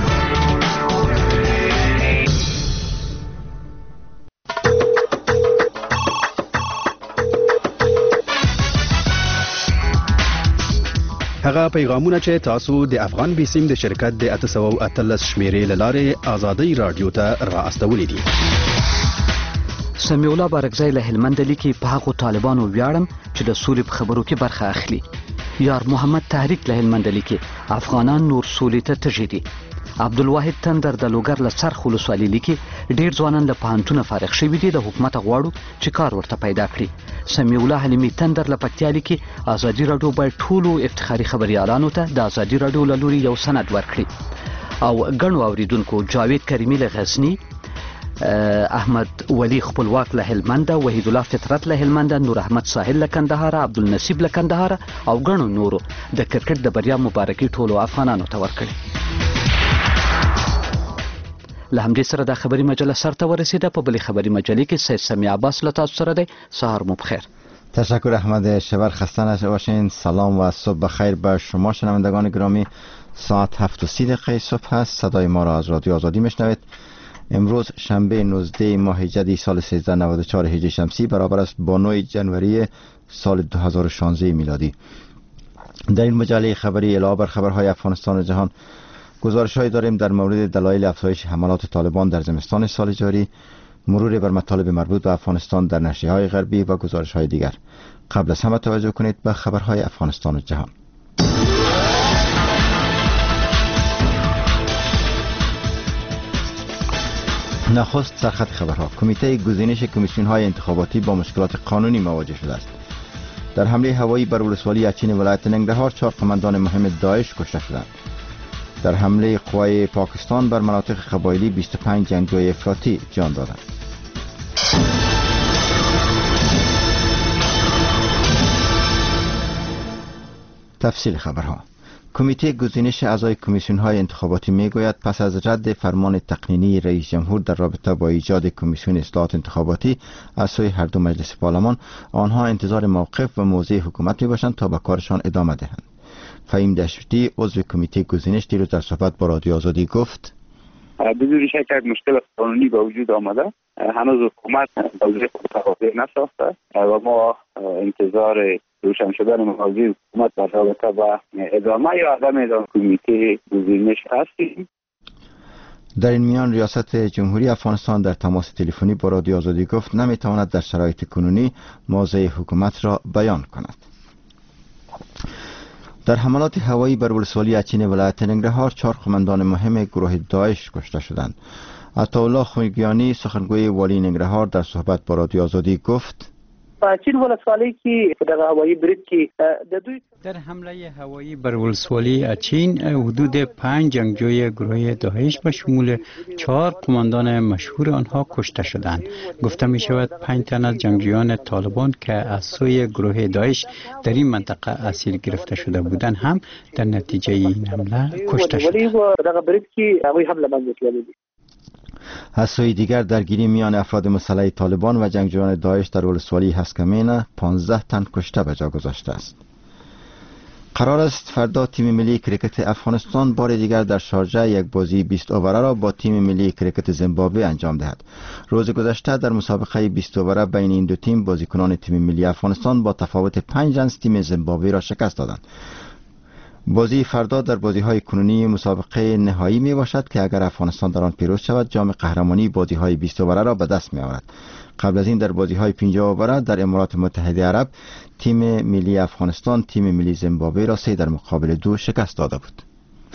هغه پیغامونه چې تاسو د افغان بیسیم د شرکت د اته سوه اتلس شمیرې له لارې ازادۍ راډیو ته را استولي دي. سمیع الله بارکزی له هلمند لیکي په هغو طالبانو ویاړم چې د سولې په خبرو کې برخه اخلي. یار محمد تحریک له هلمند لیکي افغانان نور سولې ته تږي دي. عبدالواحد تندر د لوګر له څرخ ولسوالۍ لیکي ډېر ځوانان له پوهنتونه فارغ شوي دي، د حکومت غواړو چې کار ورته پیدا کړي. سمیع الله حلیمي تندر له پکتیا لیکي ازادي راډیو باید ټولو افتخاري خبریالانو ته د ازادي راډیو له لوري یو سند ورکړي. او ګڼو اوریدونکو جاوید کریمي له غزني، احمد ولی خپلواک له هلمند، وحید الله فطرت له هلمند، نور احمد ساحل له کندهار، عبدالنصیب له کندهار او ګڼو نورو د کرکټ د بریا مبارکي ټولو افغانانو ته ورکړي. له همدې سره دا خبری مجله سرته ورسیده. په بلې خبری مجلې کې سید سمیع عباس له تاسو سره دی. سهار مو بخیر. تشکر احمد شبر، خسته نباشین. سلام و صبح بخیر به شما شنوندگان گرامی. ساعت هفت و سی دقیقه صبح است. صدای ما را از رادیو آزادی میشنوید. امروز شنبه نوزده ماه جدی سال سیزده نود و چهار هجری شمسی برابر است با نه جنوری سال دو هزار و شانزده میلادی. در این مجله خبری علاوه بر خبرهای افغانستان و جهان گزارش‌هایی داریم در مورد دلایل افزایش حملات طالبان در زمستان سال جاری، مرور بر مطالب مربوط به افغانستان در نشریه‌های غربی و گزارش‌های دیگر. قبل از همه توجه کنید به خبرهای افغانستان و جهان. نخست سرخط خبرها. کمیته گزینش کمیسیون‌های انتخاباتی با مشکلات قانونی مواجه شده است. در حمله هوایی بر ولسوالی اچین ولایت ننگرهار چهار قماندان مهم داعش کشته شدند. در حمله قوای پاکستان بر مناطق قبایلی بیست و پنج جنگجوی افراطی جان دادند. تفصیل خبرها. کمیته گزینش اعضای کمیسیون‌های انتخاباتی میگوید پس از رد فرمان تقنینی رئیس جمهور در رابطه با ایجاد کمیسیون اصلاحات انتخاباتی از سوی هر دو مجلس پارلمان، آنها انتظار موقف و موضع حکومت میباشند تا به کارشان ادامه دهند. فهیم دشتی عضو کمیته گزینش دیروز در صحبت با رادیو آزادی گفت بدون شک یک مشکل قانونی به وجود آمده. هنوز حکومت موضع خود واضح نساخته و ما انتظار روشن شدن موضع حکومت در رابطه با ادامه یا عدم ادامه کمیته گزینش هستیم. در این میان ریاست جمهوری افغانستان در تماس تلفنی با رادیو آزادی گفت نمیتواند در شرایط کنونی موضع حکومت را بیان کند. در حملات هوایی بر ولسوالی اچین ولایت ننگرهار چهار قماندان مهم گروه داعش کشته شدند. عطاالله خویگیانی سخنگوی والی ننگرهار در صحبت با رادیو آزادی گفت اچین ولسوالی کې د هوایی برید کې د دوی در حمله هوایی بر ولسوالی اچین حدود پنج جنگجوی گروه داعش به شمول چهار قماندان مشهور آنها کشته شدند. گفته می شود پنج تن از جنگجویان طالبان که از سوی گروه داعش در این منطقه اسیر گرفته شده بودند هم در نتیجه این حمله کشته شدند. از سوی دیگر درگیری میان افراد مسلح طالبان و جنگجویان داعش در ولسوالی هسکمین پانزده تن کشته به جا گذاشته است. قرار است فردا تیم ملی کرکت افغانستان بار دیگر در شارجه یک بازی بیست اووره را با تیم ملی کرکت زیمبابوه انجام دهد. روز گذشته در مسابقه بیست اووره بین این دو تیم بازیکنان تیم ملی افغانستان با تفاوت پنج رنز تیم زیمبابوه را شکست دادند. بازی فردا در بازی‌های کنونی مسابقه نهایی می باشد که اگر افغانستان در آن پیروز شود جام قهرمانی بازی‌های بیست اووره را به دست می‌آورد. قبل از این در بازی‌های پنجاه اووره در امارات متحده عرب تیم ملی افغانستان تیم ملی زیمبابوه را سه در مقابل دو شکست داده بود.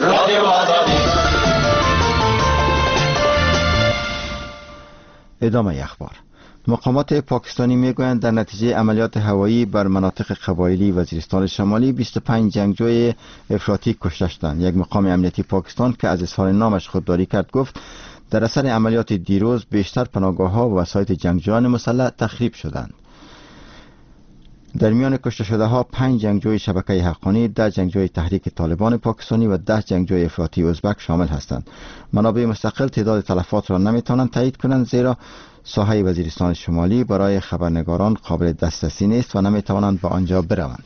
ادامه اخبار. مقامات پاکستانی میگویند در نتیجه عملیات هوایی بر مناطق قبایلی وزیرستان شمالی بیست و پنج جنگجوی افراطی کشته شدند. یک مقام امنیتی پاکستان که از اظهار نامش خودداری کرد گفت در اثر عملیات دیروز بیشتر پناهگاه‌ها و وسایط جنگجویان مسلح تخریب شدند. در میان کشته شده ها پنج جنگجوی شبکه حقانی، ده جنگجوی تحریک طالبان پاکستانی و ده جنگجوی افراطی ازبک شامل هستند. منابع مستقل تعداد تلفات را نمیتوانند تایید کنند زیرا ساحه وزیرستان شمالی برای خبرنگاران قابل دسترسی نیست و نمیتوانند به آنجا بروند.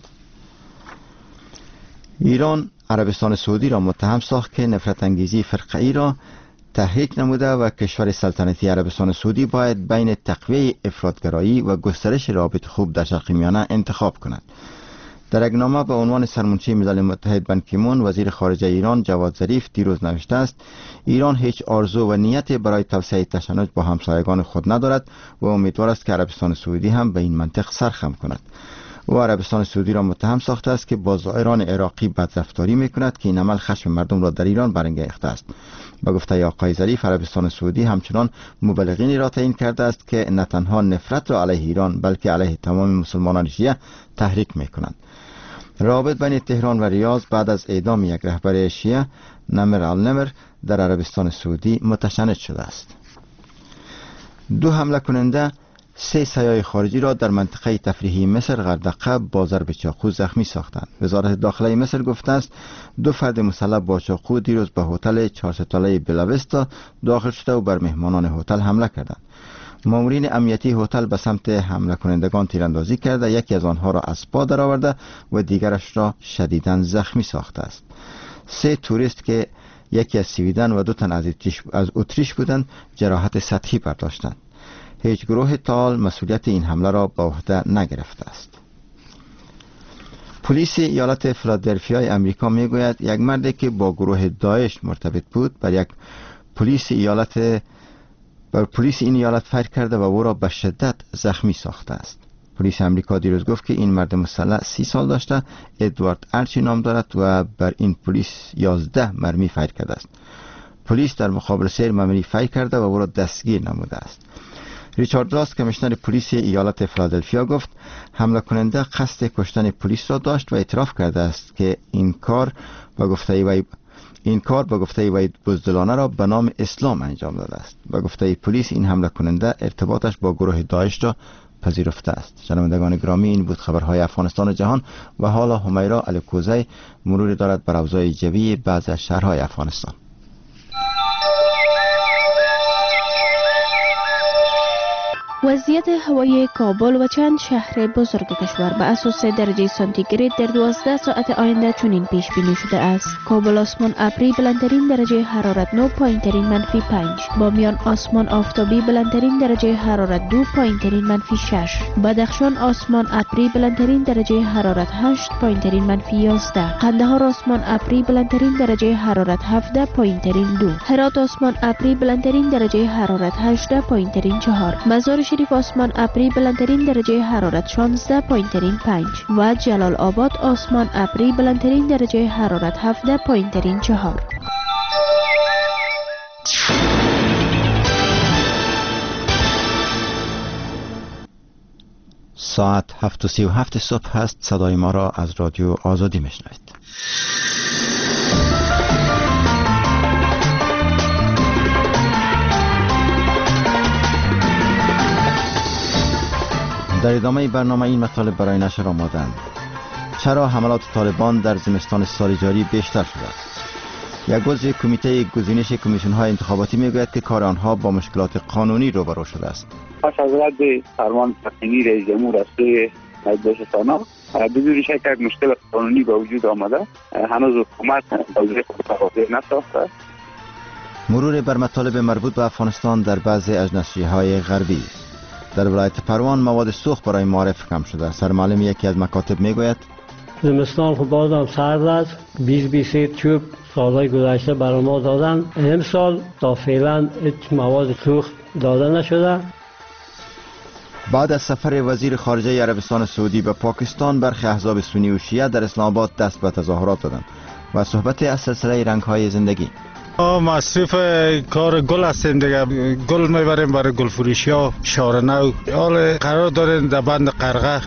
ایران عربستان سعودی را متهم ساخت که نفرت انگیزی فرقه‌ای را تحریک نموده و کشور سلطنتی عربستان سعودی باید بین تقویه افراطگرایی و گسترش روابط خوب در شرق میانه انتخاب کند. در یک نامه به عنوان سرمنشی ملل متحد بن کی مون وزیر خارجه ایران جواد ظریف دیروز نوشته است ایران هیچ آرزو و نیتی برای توسعه تشنج با همسایگان خود ندارد و امیدوار است که عربستان سعودی هم به این منطق سرخم کند. او عربستان سعودی را متهم ساخته است که با زائران عراقی بدرفتاری میکند که این عمل خشم مردم را در ایران برانگیخته است. با گفته آقای ظریف، عربستان سعودی همچنان مبلغینی را تعیین کرده است که نه تنها نفرت را علیه ایران بلکه علیه تمام مسلمانان شیعه تحریک میکنند. روابط بین تهران و ریاض بعد از اعدام یک رهبر شیعه نمر النمر در عربستان سعودی متشنج شده است. دو حمله کننده سه سیاح خارجی را در منطقه تفریحی مصر غردقه با ضرب چاقو زخمی ساختند. وزارت داخله مصر گفته است دو فرد مسلح با چاقو دیروز به هتل چهار ستاره بلاویستا داخل شده و بر مهمانان هتل حمله کردند. مامورین امنیتی هتل به سمت حمله کنندگان تیراندازی کرده، یکی از آنها را از پا درآورده و دیگرش را شدیداً زخمی ساخته است. سه توریست که یکی از سویدن و دو تن از از اتریش بودند جراحت سطحی برداشتند. هیچ گروه تال مسئولیت این حمله را به عهده نگرفته است. پلیس ایالت فیلادلفیای امریکا میگوید یک مردی که با گروه داعش مرتبط بود بر یک پلیس ایالت بر پلیس این ایالت فیر کرده و او را به شدت زخمی ساخته است. پلیس امریکا دیروز گفت که این مرد مسلح سی سال داشته، ادوارد ارچی نام دارد و بر این پلیس یازده مرمی فیر کرده است. پلیس در مقابل سیر مرمی فیر کرده و او را دستگیر نموده است. ریچارد راست کمیشنر پلیس ایالت فیلادلفیا گفت حمله کننده قصد کشتن پلیس را داشت و اعتراف کرده است که این کار با گفته وی این کار با گفته وی بزدلانه را به نام اسلام انجام داده است. با گفته پلیس این حمله کننده ارتباطش با گروه داعش را پذیرفته است. شنوندگان گرامی، این بود خبرهای افغانستان و جهان و حالا همیرا الکوزی مروری دارد بر اوضاع جوی بعضی از شهرهای افغانستان. وضعیت هوایی کابل و چند شهر بزرگ کشور به اساس درجه سانتیگراد در دوازده ساعت آینده چنین پیش بینی شده است. کابل آسمان ابری بلندترین درجه حرارت نه پایین ترین منفی پنج، بامیان آسمان آفتابی بلندترین درجه حرارت دو پایین ترین منفی شش، بدخشان آسمان ابری بلندترین درجه حرارت هشت پایین ترین منفی یازده، قندهار آسمان ابری بلندترین درجه حرارت هفده پایین ترین دو، هرات آسمان ابری بلندترین درجه حرارت هجده پایین ترین چهار، مزار شریف آسمان ابری بلندترین درجه حرارت شانزده پایین ترین پنج و جلال آباد آسمان ابری بلندترین درجه حرارت هفده پایین ترین چهار. ساعت هفت و سی و هفت صبح است. صدای ما را از رادیو آزادی میشنوید. در ادامه برنامه این مطالب برای نشر آمادند. چرا حملات طالبان در زمستان سال جاری بیشتر شده است؟ یک عضو کمیته گزینش کمیسیون های انتخاباتی میگوید که کار آنها با مشکلات قانونی روبرو شده است. پس از رد فرمان تقنینی رئیس جمهور از سوی مجلس سنا بدون شک یک مشکل قانونی به وجود آمده. هنوز حکومت توضیح خود نساخته. مرور بر مطالب مربوط به افغانستان در بعضی از نشریه‌های غربی. در ولایت پروان مواد سوخت برای معارف کم شده. سرمعلم یکی از مکاتب میگوید زمستان خب بازم سرد است. بیست بیست چوب سالهای گذشته برای ما دادن. امسال تا فعلا هیچ مواد سوخت داده نشده. بعد از سفر وزیر خارجه عربستان سعودی به پاکستان، برخی احزاب سنی و شیعه در اسلام آباد دست به تظاهرات دادند و صحبت از سلسله رنگ‌های زندگی. مصرف کار گل هستیم دیگه، گل میبریم برای گل فروشی ها شهر نو. حال قرار داریم در بند قرغه.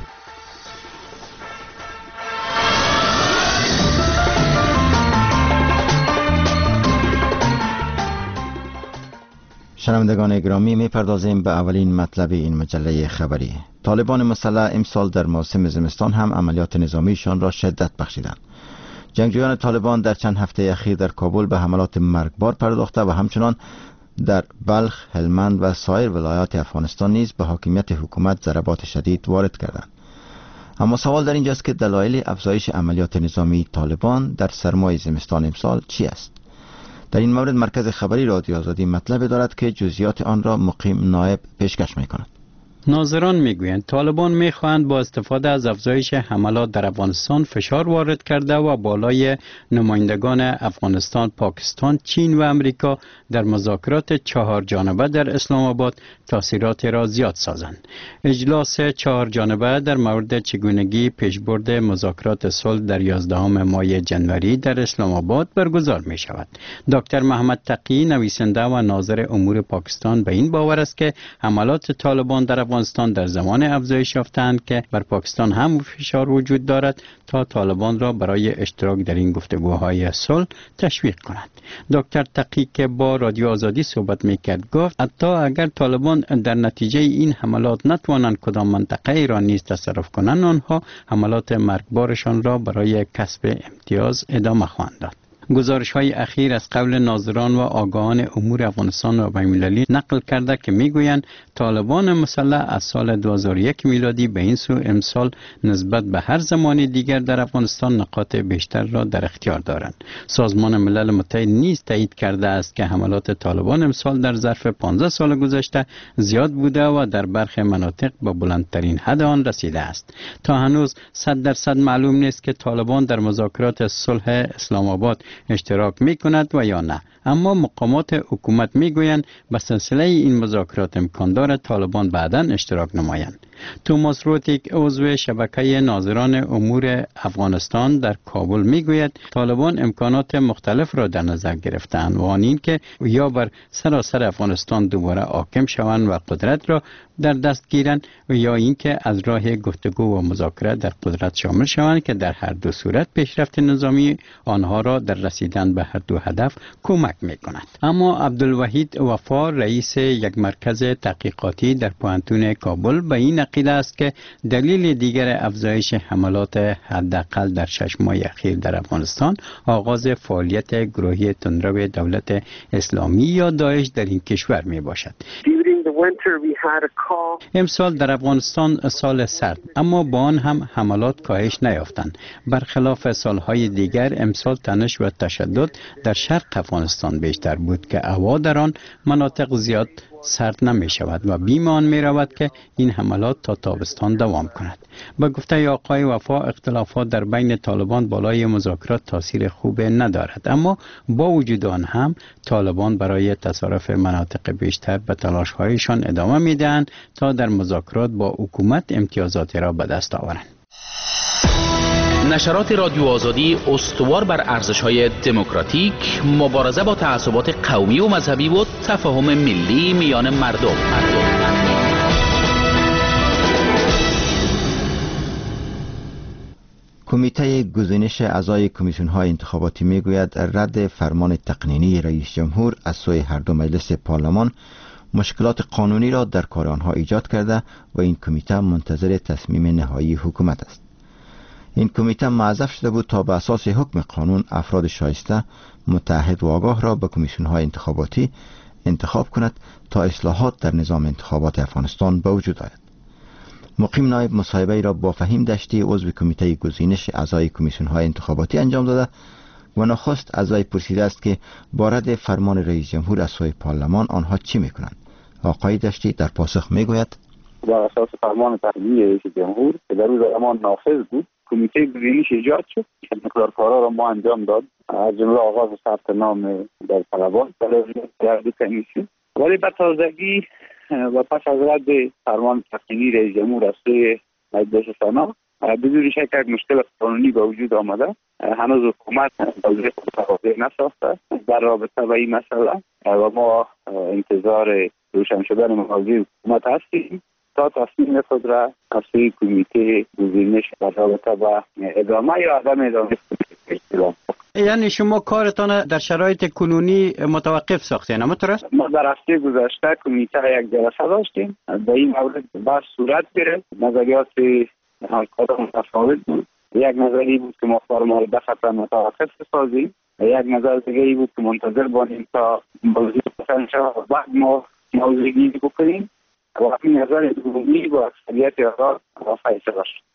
شنوندگان گرامی، میپردازیم به اولین مطلب این مجله خبری. طالبان مسلح امسال در موسم زمستان هم عملیات نظامیشان را شدت بخشیدند. جنگجویان طالبان در چند هفته اخیر در کابل به حملات مرگبار پرداخته و همچنان در بلخ، هلمند و سایر ولایات افغانستان نیز به حاکمیت حکومت ضربات شدید وارد کردند. اما سوال در اینجاست که دلایل افزایش عملیات نظامی طالبان در سرمای زمستان امسال چی است؟ در این مورد مرکز خبری رادیو آزادی مطلب دارد که جزئیات آن را مقیم نایب پیشکش می‌کند. ناظران میگویند طالبان میخواهند با استفاده از افزایش حملات در افغانستان فشار وارد کرده و بالای نمایندگان افغانستان، پاکستان، چین و امریکا در مذاکرات چهار جانبه در اسلام آباد تاثیرات را زیاد سازند. اجلاس چهار جانبه در مورد چگونگی پیشبرد مذاکرات صلح در یازدهم ماه جنوری در اسلام آباد برگزار می شود. دکتر محمد تقی، نویسنده و ناظر امور پاکستان، به این باور است که حملات طالبان در افغانستان در زمان افزایش یافتند که بر پاکستان هم فشار وجود دارد تا طالبان را برای اشتراک در این گفتگوهای صلح تشویق کند. دکتر تقی که با رادیو آزادی صحبت میکرد گفت حتی اگر طالبان در نتیجه این حملات نتوانند کدام منطقه ای را نیز تصرف کنند، آنها حملات مرگبارشان را برای کسب امتیاز ادامه خواهند داد. گزارش های اخیر از قول ناظران و آگاهان امور افغانستان و بین‌المللی نقل کرده که میگویند طالبان مسلح از سال دو هزار و یک میلادی به این سو امسال نسبت به هر زمان دیگر در افغانستان نقاط بیشتر را در اختیار دارند. سازمان ملل متحد نیز تایید کرده است که حملات طالبان امسال در ظرف پانزده سال گذشته زیاد بوده و در برخی مناطق به بلندترین حد آن رسیده است. تا هنوز صد درصد معلوم نیست که طالبان در مذاکرات صلح اسلام آباد اشتراک می کند و یا نه، اما مقامات حکومت می گویند به سلسله این مذاکرات امکان دارد طالبان بعداً اشتراک نمایند. توماس روتیک، عضو شبکه ناظران امور افغانستان در کابل می گوید طالبان امکانات مختلف را در نظر گرفتند و آن این که یا بر سراسر افغانستان دوباره حاکم شوند و قدرت را در دست گیرند و یا اینکه از راه گفتگو و مذاکره در قدرت شامل شوند که در هر دو صورت پیشرفت نظامی آنها را در رسیدن به هر دو هدف کمک می کند. اما عبدالوحید وفا، رئیس یک مرکز تحقیقاتی در پوهنتون کابل، به این عقیده است که دلیل دیگر افزایش حملات حداقل در شش ماه اخیر در افغانستان آغاز فعالیت گروهی تندرو دولت اسلامی یا داعش در این کشور می باشد. امسال در افغانستان سال سرد، اما با آن هم حملات کاهش نیافتند. برخلاف سالهای دیگر امسال تنش و تشدد در شرق افغانستان بیشتر بود که هوا در آن مناطق زیاد سرد نمی شود و بیم آن می رود که این حملات تا تابستان دوام کند. با گفته آقای وفا، اختلافات در بین طالبان بالای مذاکرات تاثیر خوب ندارد، اما با وجود آن هم طالبان برای تصرف مناطق بیشتر به تلاش‌هایشان ادامه می دهند تا در مذاکرات با حکومت امتیازات را به دست آورند. نشرات رادیو آزادی استوار بر ارزش‌های دموکراتیک، مبارزه با تعصبات قومی و مذهبی و تفاهم ملی میان مردم. کمیته گزینش اعضای کمیسیون‌های انتخاباتی میگوید رد فرمان تقنینی رئیس جمهور از سوی هر دو مجلس پارلمان مشکلات قانونی را در کار آنها ایجاد کرده و این کمیته منتظر تصمیم نهایی حکومت است. این کمیته معذف شده بود تا به اساس حکم قانون افراد شایسته، متعهد و آگاه را به کمیسیون‌های انتخاباتی انتخاب کند تا اصلاحات در نظام انتخابات افغانستان به وجود آید. مقیم نایب مصاحبه را با فهیم دشتی، عضو کمیته گزینش اعضای کمیسیون‌های انتخاباتی انجام داده و نخست از وی پرسیده است که با رد فرمان رئیس جمهور از سوی پارلمان آنها چی میکنند. آقای دشتی در پاسخ میگوید بر اساس فرمان تقنینی رئیس جمهور که در روز زمان نافذ بود، کمیته گزینش ایجاد شد. مقدار کارا را ما انجام داد، از جمله آغاز ثبت نام در طلبات در دو کمیسیون، ولی به تازگی و پس از رد فرمان تقنینی رئیس جمهور از سوی مجلس سنا بدون شک یک مشکل قانونی به وجود آمده. هنوز حکومت توضیح خود نساخته در رابطه با این مسئله و ما انتظار روشن شدن موضوع حکومت هستیم تا تصمیم خود را از سوی کمیته گزینش در رابطه با ادامه یا عدم ادامه اعلام. یعنی شما کارتان در شرایط کنونی متوقف ساختین، همونطور است؟ ما در هفته گذشته کمیته یک جلسه داشتیم، به این مورد بحث صورت گرفت. نظریات حقیقت متفاوت بود. یک نظری بود که ما فرمان دفعه متوقف سازیم، یک نظر دیگه ای بود که منتظر باشیم تا موضوع حسن شود بعد ما موضوع گیری بکنیم و این نظر دومی با اکثریت آرا فیصله شد.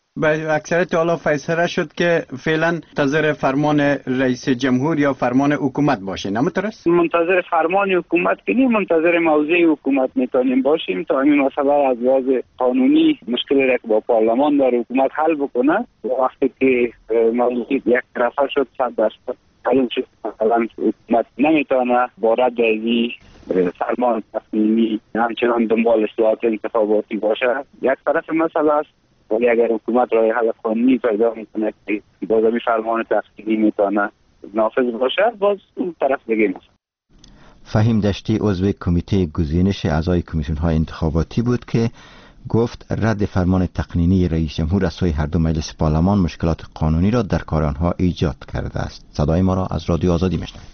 به اکثریت حالا فیصله شد که فعلا منتظر فرمان رئیس جمهور یا فرمان حکومت باشه، نمی‌طور است؟ منتظر فرمان حکومت که نیم، منتظر موضع حکومت میتونیم باشیم تا این مسئله از لحاظ قانونی مشکلی را که با پارلمان داره حکومت حل بکنه. وقتی که موضوع یک طرفه شد صد درصد حل شد، مثلا حکومت نمیتونه با رد ازی فرمان تصمیمی همچنان دنبال اصلاحات انتخاباتی باشه. یک طرف مسئله است، ولی اگر حکومت راه حل قانونی پیدا میکنه که باز می فرمان تصمیمی میتونه نافذ باشه، باز اون طرف دیگه نیست. فهیم دشتی عضو کمیته گزینش اعضای کمیسیون های انتخاباتی بود که گفت رد فرمان تقنینی رئیس جمهور از سوی هر دو مجلس پارلمان مشکلات قانونی را در کار آنها ایجاد کرده است. صدای ما را از رادیو آزادی میشنوید.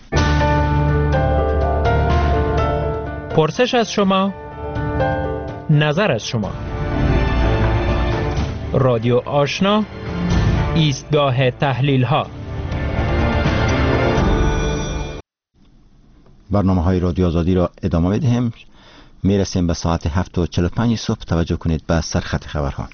پرسش از شما، نظر از شما. رادیو آشنا، ایستگاه تحلیل ها. برنامه های رادیو آزادی را ادامه بدهیم. میرسیم به ساعت هفت و چهل و پنج صبح. توجه کنید به سرخط خبرها.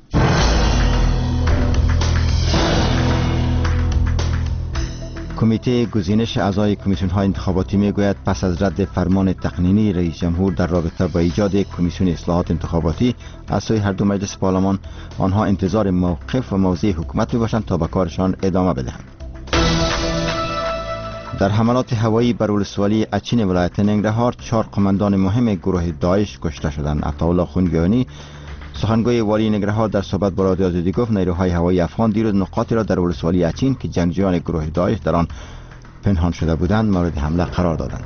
کمیته گزینش اعضای کمیسیون های انتخاباتی میگوید پس از رد فرمان تقنینی رئیس جمهور در رابطه با ایجاد کمیسیون اصلاحات انتخاباتی از سوی هر دو مجلس پارلمان، آنها انتظار موقف و موضع حکومت میباشند تا به کارشان ادامه بدهند. در حملات هوایی بر ولسوالی اچین ولایت ننگرهار چهار قماندان مهم گروه داعش کشته شدند. عطاالله خونگیانی سخنگوی والی ننگرهار در صحبت با رادیو آزادی گفت نیروهای هوایی افغان دیروز نقاطی را در ولسوالی اچین که جنگجویان گروه داعش در آن پنهان شده بودند مورد حمله قرار دادند.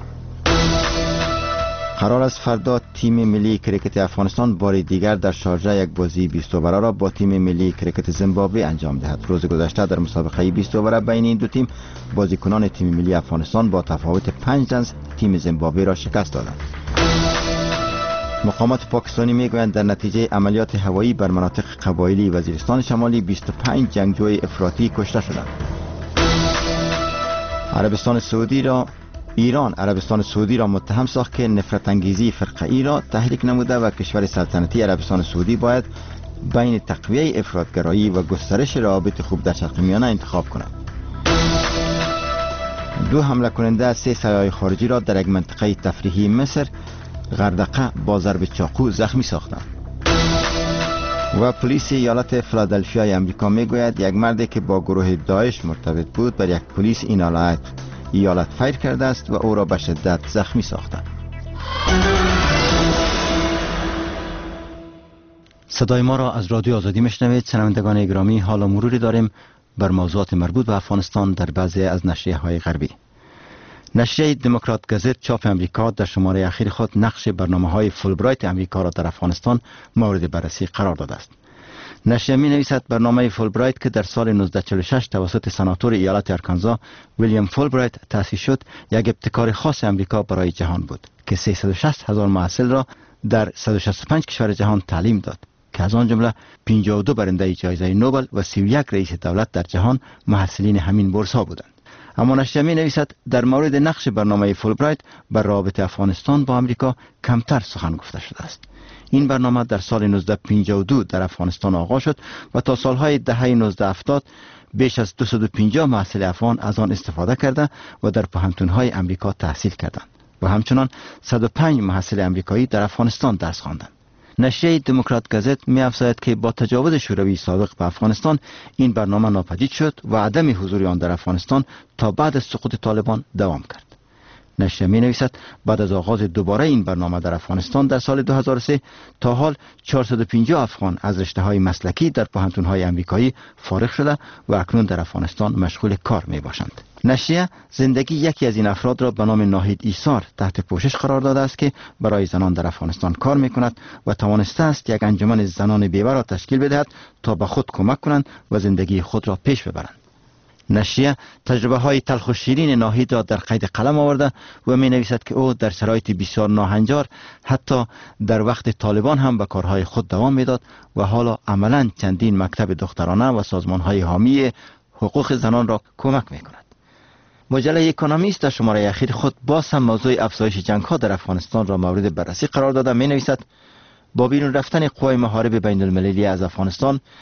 قرار است فردا تیم ملی کریکت افغانستان بار دیگر در شارجه یک بازی بیست اووره را با تیم ملی کریکت زیمبابوه انجام دهد. روز گذشته در مسابقه بیست اووره بین این دو تیم بازیکنان تیم ملی افغانستان با تفاوت پنج رنز تیم زیمبابوه را شکست دادند. مقامات پاکستانی میگویند در نتیجه عملیات هوایی بر مناطق قبایلی وزیرستان شمالی بیست و پنج جنگجوی افراطی کشته شدند. عربستان سعودی را ایران عربستان سعودی را متهم ساخت که نفرت انگیزی فرقه‌ای را تحریک نموده و کشور سلطنتی عربستان سعودی باید بین تقویه افراطگرایی و گسترش روابط خوب در شرق میانه انتخاب کند. دو حمله کننده از سه سیاح خارجی را در یک منطقه تفریحی مصر غردقه با ضرب چاقو زخمی ساختند. و پلیس ایالت فیلادلفیای امریکا میگوید یک مردی که با گروه داعش مرتبط بود بر یک پلیس این ایالت ایالت فیر کرده است و او را به شدت زخمی ساخته. صدای ما را از رادیو آزادی میشنوید. شنوندگان گرامی، حال و مروری داریم بر موضوعات مربوط به افغانستان در بعضی از نشریه های غربی. نشریه دموکرات گزت چاپ امریکا در شماره اخیر خود نقش برنامه‌های فولبرایت امریکا را در افغانستان مورد بررسی قرار داده است. نشریه می نویسد برنامه فولبرایت که در سال نوزده چهل و شش توسط سناتور ایالت آرکانزا ویلیام فولبرایت تأسیس شد، یک ابتکار خاص امریکا برای جهان بود که سیصد و شصت هزار محصل را در صد و شصت و پنج کشور جهان تعلیم داد که از آن جمله پنجاه و دو برنده جایزه نوبل و سی و یک رئیس دولت در جهان محصلین همین بورس ها بودند. اما نشریه می نویسد در مورد نقش برنامه فولبرایت بر رابطه افغانستان با امریکا کمتر سخن گفته شده است. این برنامه در سال نوزده پنجاه و دو در افغانستان آغاز شد و تا سالهای دهه نوزده هفتاد بیش از دویست و پنجاه محصل افغان از آن استفاده کرده و در پوهنتون‌های امریکا تحصیل کردند و همچنان صد و پنج محصل امریکایی در افغانستان درس خواندند. نشریه دموکرات گزت می افزاید که با تجاوز شوروی سابق به افغانستان این برنامه ناپدید شد و عدم حضور آن در افغانستان تا بعد از سقوط طالبان دوام کرد. نشریه می نویسد بعد از آغاز دوباره این برنامه در افغانستان در سال دو هزار و سه تا حال چهارصد و پنجاه افغان از رشته‌های مسلکی در پوهنتون‌های امریکایی فارغ شده و اکنون در افغانستان مشغول کار می باشند. نشریه زندگی یکی از این افراد را به نام ناهید ایثار تحت پوشش قرار داده است که برای زنان در افغانستان کار می کند و توانسته است یک انجمن زنان بیوه را تشکیل بدهد تا به خود کمک کنند و زندگی خود را پیش ببرند. نشریه تجربه های تلخ و شیرین ناهید را در قید قلم آورده و می نویسد که او در شرایط بسیار ناهنجار حتی در وقت طالبان هم به کارهای خود دوام میداد و حالا عملاً چندین مکتب دخترانه و سازمان های حامی حقوق زنان را کمک می کند. مجله اکونومیست در شماره اخیر خود باز هم موضوع افزایش جنگ ها در افغانستان را مورد بررسی قرار داده. می نویسد با بیرون رفتن قوای محارب بین المللی از افغانستان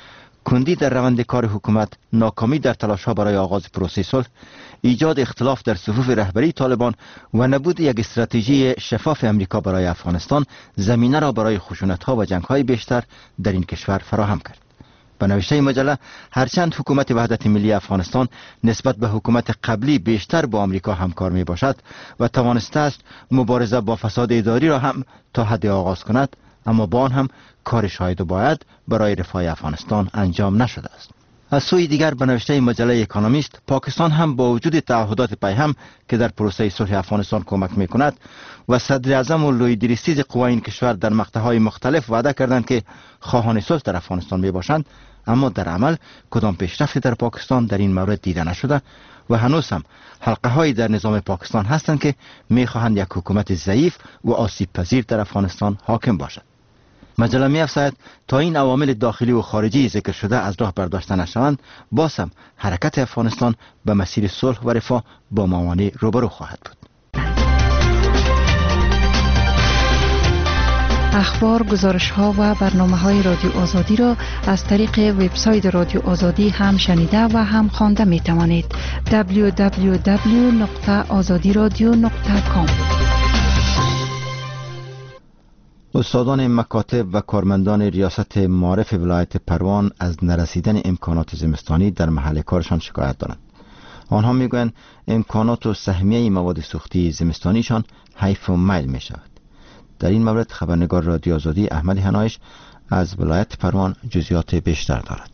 کندی در روند کار حکومت، ناکامی در تلاش‌ها برای آغاز پروسه صلح، ایجاد اختلاف در صفوف رهبری طالبان و نبود یک استراتژی شفاف امریکا برای افغانستان زمینه را برای خشونت‌ها و جنگ‌های بیشتر در این کشور فراهم کرد. به نوشته مجله، هرچند حکومت وحدت ملی افغانستان نسبت به حکومت قبلی بیشتر با آمریکا همکار می باشد و توانسته است مبارزه با فساد اداری را هم تا حد آغاز کند، اما با آن هم کار شاید و باید برای رفاه افغانستان انجام نشده است. از سوی دیگر به نوشته مجله اکونومیست، پاکستان هم با وجود تعهدات پیهم که در پروسه صلح افغانستان کمک می کند و صدر اعظم و لوی دریستیز قوا این کشور در مقطع‌های مختلف وعده کردند که خواهان صلح در افغانستان می باشند، اما در عمل کدام پیشرفتی در پاکستان در این مورد دیده نشده و هنوز هم حلقه هایی در نظام پاکستان هستند که می خواهند یک حکومت ضعیف و آسیب پذیر در افغانستان حاکم باشد. مجله می افزاید تا این عوامل داخلی و خارجی ذکر شده از راه برداشته نشوند، باز هم حرکت افغانستان به مسیر صلح و رفاه با موانع روبرو خواهد بود. اخبار، گزارش‌ها و برنامه‌های رادیو آزادی را از طریق وبسایت رادیو آزادی هم شنیده و هم خوانده می‌توانید. دبلیو دبلیو دبلیو نقطه آزادی رادیو نقطه کام. استادان مکاتب و کارمندان ریاست معارف ولایت پروان از نرسیدن امکانات زمستانی در محل کارشان شکایت دارند. آنها میگویند امکانات و سهمیه مواد سوختی زمستانیشان حیف و میل می شود. در این مورد خبرنگار رادیو آزادی احمد هنایش از ولایت پروان جزئیات بیشتر دارد.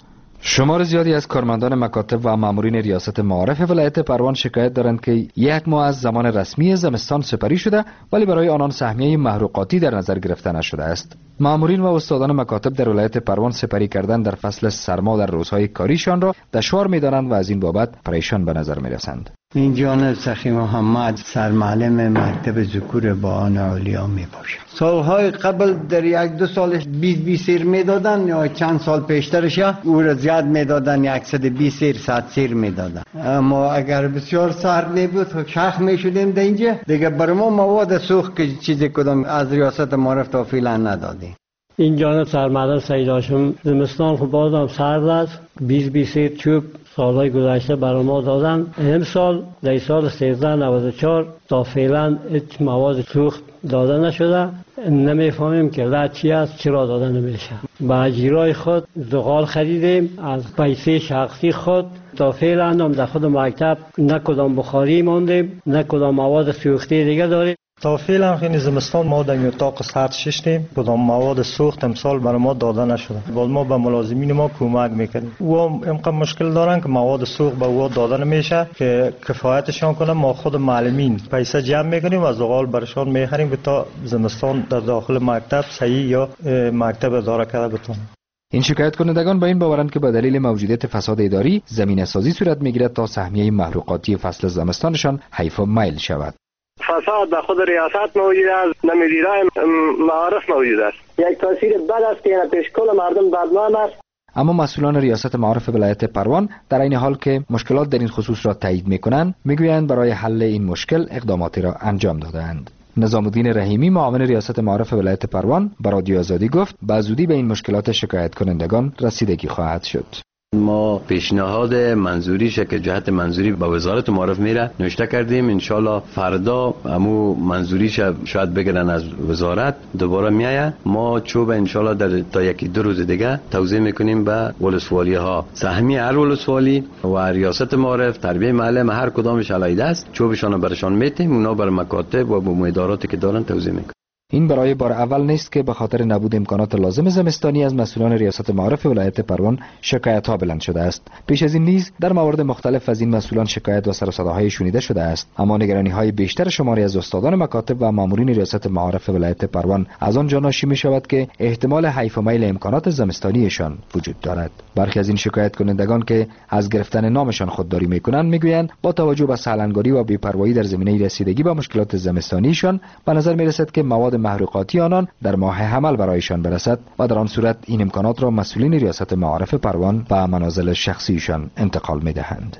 شمار زیادی از کارمندان مکاتب و مامورین ریاست معارف ولایت پروان شکایت دارند که یک ماه از زمان رسمی زمستان سپری شده ولی برای آنان سهمیه محروقاتی در نظر گرفته نشده است. مامورین و استادان مکاتب در ولایت پروان سپری کردن در فصل سرما در روزهای کاریشان را دشوار می‌دانند و از این بابت پریشان به نظر می‌رسند. این جانب سخی محمد سرمعلم مکتب ذکور بهان اولیا می باشد. سالهای قبل در یک دو سالش بیست بیست سیر می دادن یا چند سال پیشترش او را زیاد می دادن، صد و بیست سیر صد سیر می دادن. اما اگر بسیار سرد می بود شخ می شدیم در اینجا دیگه بر ما مواد سوخت که چیزی کدام از ریاست معارف تا فعلا ندادیم. این جانب سرمعلم سعید هاشم زمستان خب بازم سرد است، بیست بیست سیر چوب سالهای گذشته برای ما دادن. امسال در سال سیزده نود و چهار تا فعلا هیچ مواد سوخت داده نشده. نمیفهمیم که علت چی است، چرا داده نمیشه. با اجیرای خود زغال خریدیم از پیسه شخصی خود، تا فعلا هم در خود مکتب نه کدام بخاری ماندیم نه کدام مواد سوختی دیگه داریم. تا فعلا خیلی زمستان ما در اتاق سرد ششتیم، کدام مواد سوخت امسال برای ما داده نشده. باز ما به ملازمین ما کمک میکنیم. او اینقدر مشکل دارن که مواد سوخت به او داده نمیشه که کفایتشان کنه. ما خود معلمین پیسه جمع میکنیم و زغال برشان میخریم که تا زمستان در داخل مکتب صحیح یا مکتب اداره کرده بتونه. این شکایت کنندگان با این باورند که به دلیل موجودیت فساد اداری زمینه سازی صورت میگیرد تا سهمیه محروقاتی فصل زمستانشان حیف و میل شود. فساد در خود ریاست موجود است، نمیدیرای معارف موجود است. یک تاثیر بد است که پیشکل مردم بدنام است. اما مسئولان ریاست معارف ولایت پروان در این حال که مشکلات در این خصوص را تایید میکنند، میگویند برای حل این مشکل اقداماتی را انجام داده‌اند. نظام الدین رحیمی معاون ریاست معارف ولایت پروان به رادیو آزادی گفت به زودی به این مشکلات شکایت کنندگان رسیدگی خواهد شد. ما پیشنهاد منظوریش که جهت منظوری با وزارت معارف میره نوشته کردیم، انشالله فردا همو منظوریش شاید بگیرن از وزارت دوباره میایه. ما چوب انشالله در تا یکی دو روز دیگه توزیع میکنیم به ولسوالی ها. سهمی هر ولسوالی و ریاست معارف تربیه معلم هر کدامش علیده است، چوبشان برشان میتیم، اونا بر مکاتب و به اداراتی که دارن توزیع میکنیم. این برای بار اول نیست که به خاطر نبود امکانات لازم زمستانی از مسئولان ریاست معارف ولایت پروان شکایت ها بلند شده است. پیش از این نیز در موارد مختلف از این مسئولان شکایت و سر و صداهای شنیده شده است، اما نگرانی های بیشتر شماری از استادان مکاتب و مامورین ریاست معارف ولایت پروان از آن جا ناشی می شود که احتمال حیف و میل امکانات زمستانیشان وجود دارد. برخی از این شکایت کنندگان که از گرفتن نامشان خودداری میکنند میگویند با توجه به سالنگاری و بی‌پروایی در زمینه رسیدگی به مشکلات زمستانیشان به نظر می رسد که مواد محروقاتی آنان در ماه حمل برایشان برسد و در آن صورت این امکانات را مسئولین ریاست معارف پروان به منازل شخصیشان انتقال می دهند.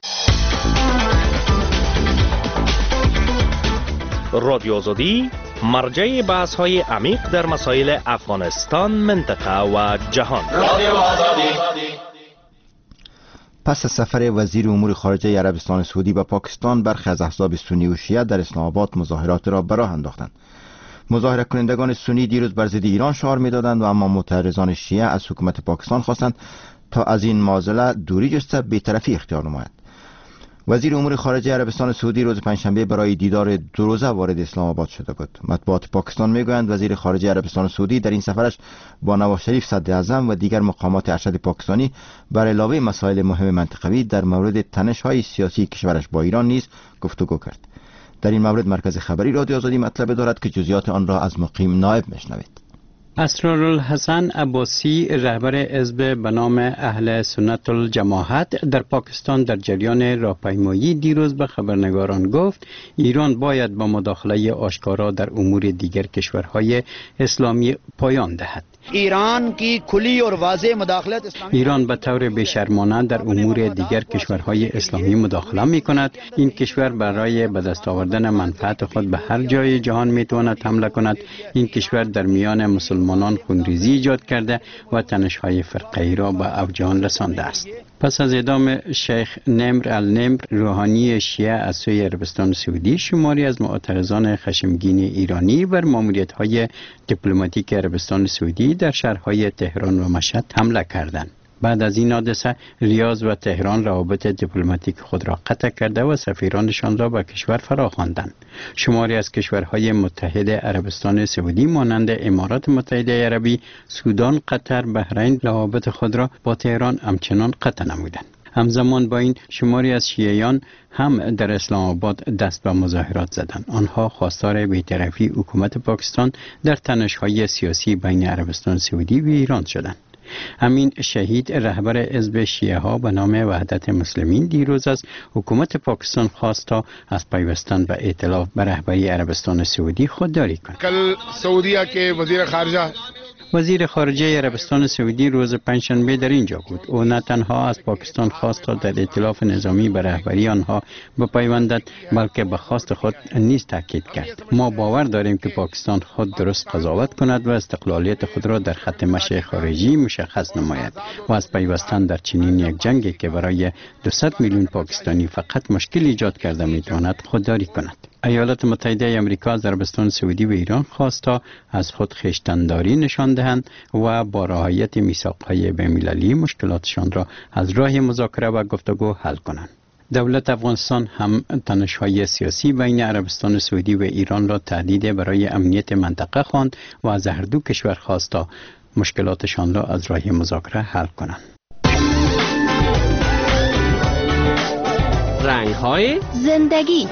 رادیو آزادی مرجع بحث های عمیق در مسائل افغانستان، منطقه و جهان. رادیو آزادی پس از سفر وزیر امور خارجه عربستان سعودی به پاکستان، برخی از احزاب سنی و شیعه در اسلام آباد مظاهرات را به راه انداختند. مظاهره کنندگان سنی دیروز بر ضد ایران شعار می‌دادند و اما معترضان شیعه از حکومت پاکستان خواستند تا از این معضله دوری جسته بی‌طرفی اختیار نماید. وزیر امور خارجه عربستان سعودی روز پنجشنبه برای دیدار دو روزه وارد اسلام آباد شده بود. مطبوعات پاکستان میگویند وزیر خارجه عربستان سعودی در این سفرش با نواز شریف صدراعظم و دیگر مقامات ارشد پاکستانی بر علاوه مسائل مهم منطقوی در مورد تنش‌های سیاسی کشورش با ایران نیز گفتگو کرد. در این مورد مرکز خبری رادیو آزادی مطلب دارد که جزئیات آن را از مقیم نایب میشنوید. اسرارالحسن عباسی، رهبر حزب به نام اهل سنت الجماعت در پاکستان، در جریان راهپیمایی دیروز به خبرنگاران گفت ایران باید با مداخله آشکارا در امور دیگر کشورهای اسلامی پایان دهد. ایران کی کلی اور واضح مداخلت اسلامی ایران به طور بیشرمانه در امور دیگر کشورهای اسلامی مداخله می کند. این کشور برای به دست آوردن منفعت خود به هر جای جهان می تواند حمله کند. این کشور در میان مسلمانان خونریزی ایجاد کرده و تنش‌های فرقه‌ای را به اوج آن رسانده است. پس از اعدام شیخ نمر النمر، روحانی شیعه از سوی عربستان سعودی، شماری از معترضان خشمگین ایرانی بر ماموریت‌های دیپلماتیک عربستان سعودی در شهرهای تهران و مشهد حمله کردند. بعد از این حادثه ریاض و تهران روابط دیپلماتیک خود را قطع کرده و سفیرانشان را به کشور فراخواندند. شماری از کشورهای متحد عربستان سعودی مانند امارات متحده عربی، سودان، قطر، بحرین روابط خود را با تهران همچنان قطع نمودند. همزمان با این شماری از شیعیان هم در اسلام آباد دست به مظاهرات زدند. آنها خواستار بی‌طرفی حکومت پاکستان در تنش‌های سیاسی بین عربستان سعودی و ایران شدند. امین شهید، رهبر حزب شیعه ها به نام وحدت مسلمین، دیروز از حکومت پاکستان خواست تا از پیوستن به ائتلاف به رهبری عربستان سعودی خودداری کند. کل سعودیه که وزیر خارجه وزیر خارجه عربستان سعودی روز پنجشنبه در اینجا بود. او نه تنها از پاکستان خواست تا در ائتلاف نظامی به رهبری آنها بپیوندد، بلکه به خواست خود نیز تاکید کرد. ما باور داریم که پاکستان خود درست قضاوت کند و استقلالیت خود را در خط مشی خارجی مشخص نماید و از پیوستن در چنین یک جنگی که برای دویست میلیون پاکستانی فقط مشکل ایجاد کرده میتواند خودداری کند. ایالات متحده آمریکا از عربستان سعودی و ایران خواست تا از خود خویشتن‌داری نشان دهند و با رعایت میثاق‌های بین‌المللی مشکلاتشان را از راه مذاکره و گفتگو حل کنند. دولت افغانستان هم تنش‌های سیاسی بین عربستان سعودی و ایران را تهدید برای امنیت منطقه خواند و از هر دو کشور خواست تا مشکلاتشان را از راه مذاکره حل کنند. رنگ‌های زندگی.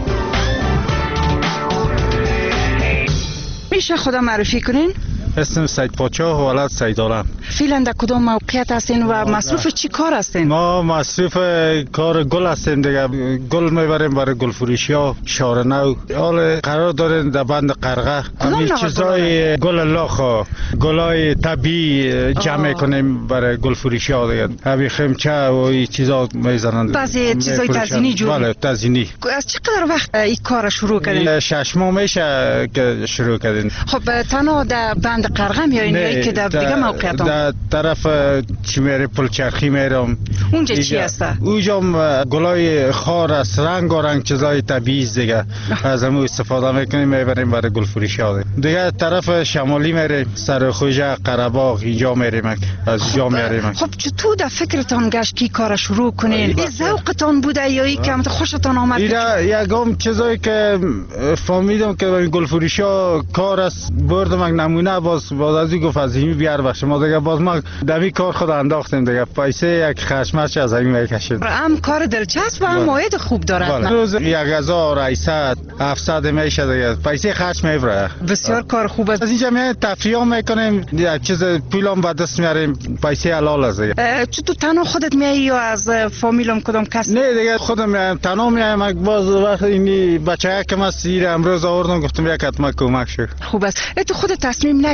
میشه خدا معرفی کنین؟ اسم سید پاچا و ولد سید عالم. فعلا در کدام موقعیت هستین و مصروف چی کار هستین؟ ما مصروف کار گل هستیم دیگه. گل میبریم برای گل فروشی ها شهر نو. حال قرار داریم در بند قرغه همین چیزای گل لاخ، گلای طبیعی جمع کنیم برای گل فروشی ها دیگه. همین خمچه و این چیزا میزنند. بعضی چیزای تزیینی جوری. بله تزیینی. از چقدر وقت این کار شروع کردین؟ شش ماه میشه که شروع کردین. خب تنها در بند قرغه میایین یا که در دیگه موقعیت هم؟ در طرف چی میره پل چرخی میرم. اونجا چی هسته؟ اونجا گلای خار است، رنگ و رنگ چیزای طبیعی دیگه از همون استفاده میکنیم میبریم برای گل فروشی ها. دیگه طرف شمالی میریم سرخوجه قره‌باغ اینجا میریم از اینجا میریم. خب چطور در فکرتان گشت کی کار شروع کنین؟ این ذوقتان بوده یا این که خوشتان آمد؟ اینا یکم چیزایی که فهمیدم که گل فروشی ها کار است بردم یک نمونه باز باز از گفت از این بیار باشه ما دیگه باز ما دمی کار خود انداختیم دیگه پیسه یک خشمش از این میکشید. هم کار دلچسب و هم عاید خوب دارد. روز یک هزار هشتصد هفتصد میشه دیگه پیسه خرج میبره. بسیار کار خوب است. از اینجا می تفریح میکنیم یک چیز پولم به دست میاریم پیسه حلال است دیگه. تو تنها خودت میای یا از فامیلم کدام کس؟ نه دیگه خودم میام تنها میام. باز وقت این بچه‌ها که ما سیر امروز آوردم گفتم یک حتما کمک شو. خوب است. تو خودت تصمیم نگرفتی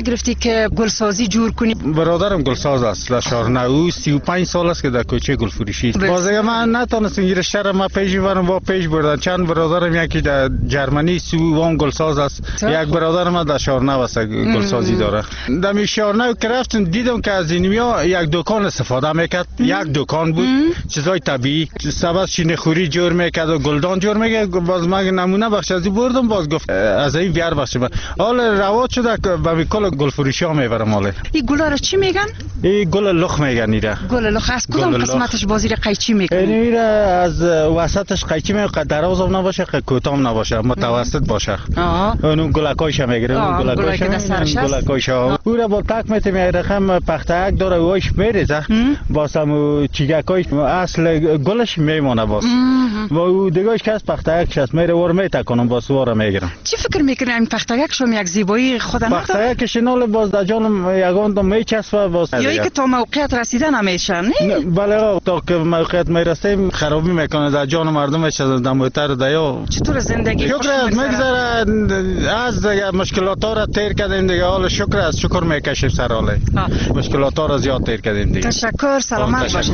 گرفتی که گلسازی جور کنی؟ برادرم گلساز است در شهرنو، او سی و پنج سال است که در کوچه گلفروشی. بازه من نتونستم این رشته را ما پیش ببرم، با پیش بردن. چند برادرم یکی در جرمنی سو وام گلساز است، یک برادرم در شهرنو است گلسازی داره. در شهرنو که رفتم دیدم که از اینیا یک دکان استفاده میکرد. یک دکان بود چیزای طبیعی، سبز شینه خوری جور میکرد و گلدان جور میکرد. باز من نمونه بخش از بردم، باز گفت از این بیار باشه. حال رواج شده که به کل گل فروشی ها میبرم. حالا این گلا را چی میگن؟ این گل لخ میگن. ایره گل لخ از کدام قسمتش بازی قیچی میکنه؟ ایره از وسطش قیچی میکنه، دراز هم نباشه کتام نباشه، متوسط باشه. اون گلکایش میگیره، اون گلکایش گلکایش او را با تک میته میرخم پختک داره وایش میریزه، باسم چیگکایش اصل گلش میمونه. باز و او دیگهش که از پختک شست میره ور میتکنم، با سوار میگیرم. چی فکر میکنی این پختک شما یک زیبایی خود نداره؟ پختک شنال باز در جانم یگان دو میچسبه. باز یا اینکه تا موقعیت رسیده نمیشه نه؟ بله تا که موقعیت میرسیم خرابی میکنه در جان مردمش، در موتر دیا. چطور زندگی خوش میگذره؟ از مشکلات ها را تیر کردیم دیگه. حال شکر از شکر میکشیم سر حاله. مشکلات ها را زیاد تیر کردیم دیگه. تشکر، سلامت باشید.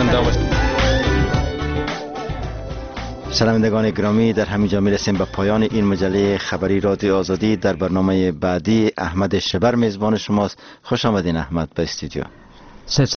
شنوندگان گرامی، در همینجا میرسیم به پایان این مجله خبری رادیو آزادی. در برنامه بعدی احمد شبر میزبان شماست. خوش آمدین احمد به استودیو.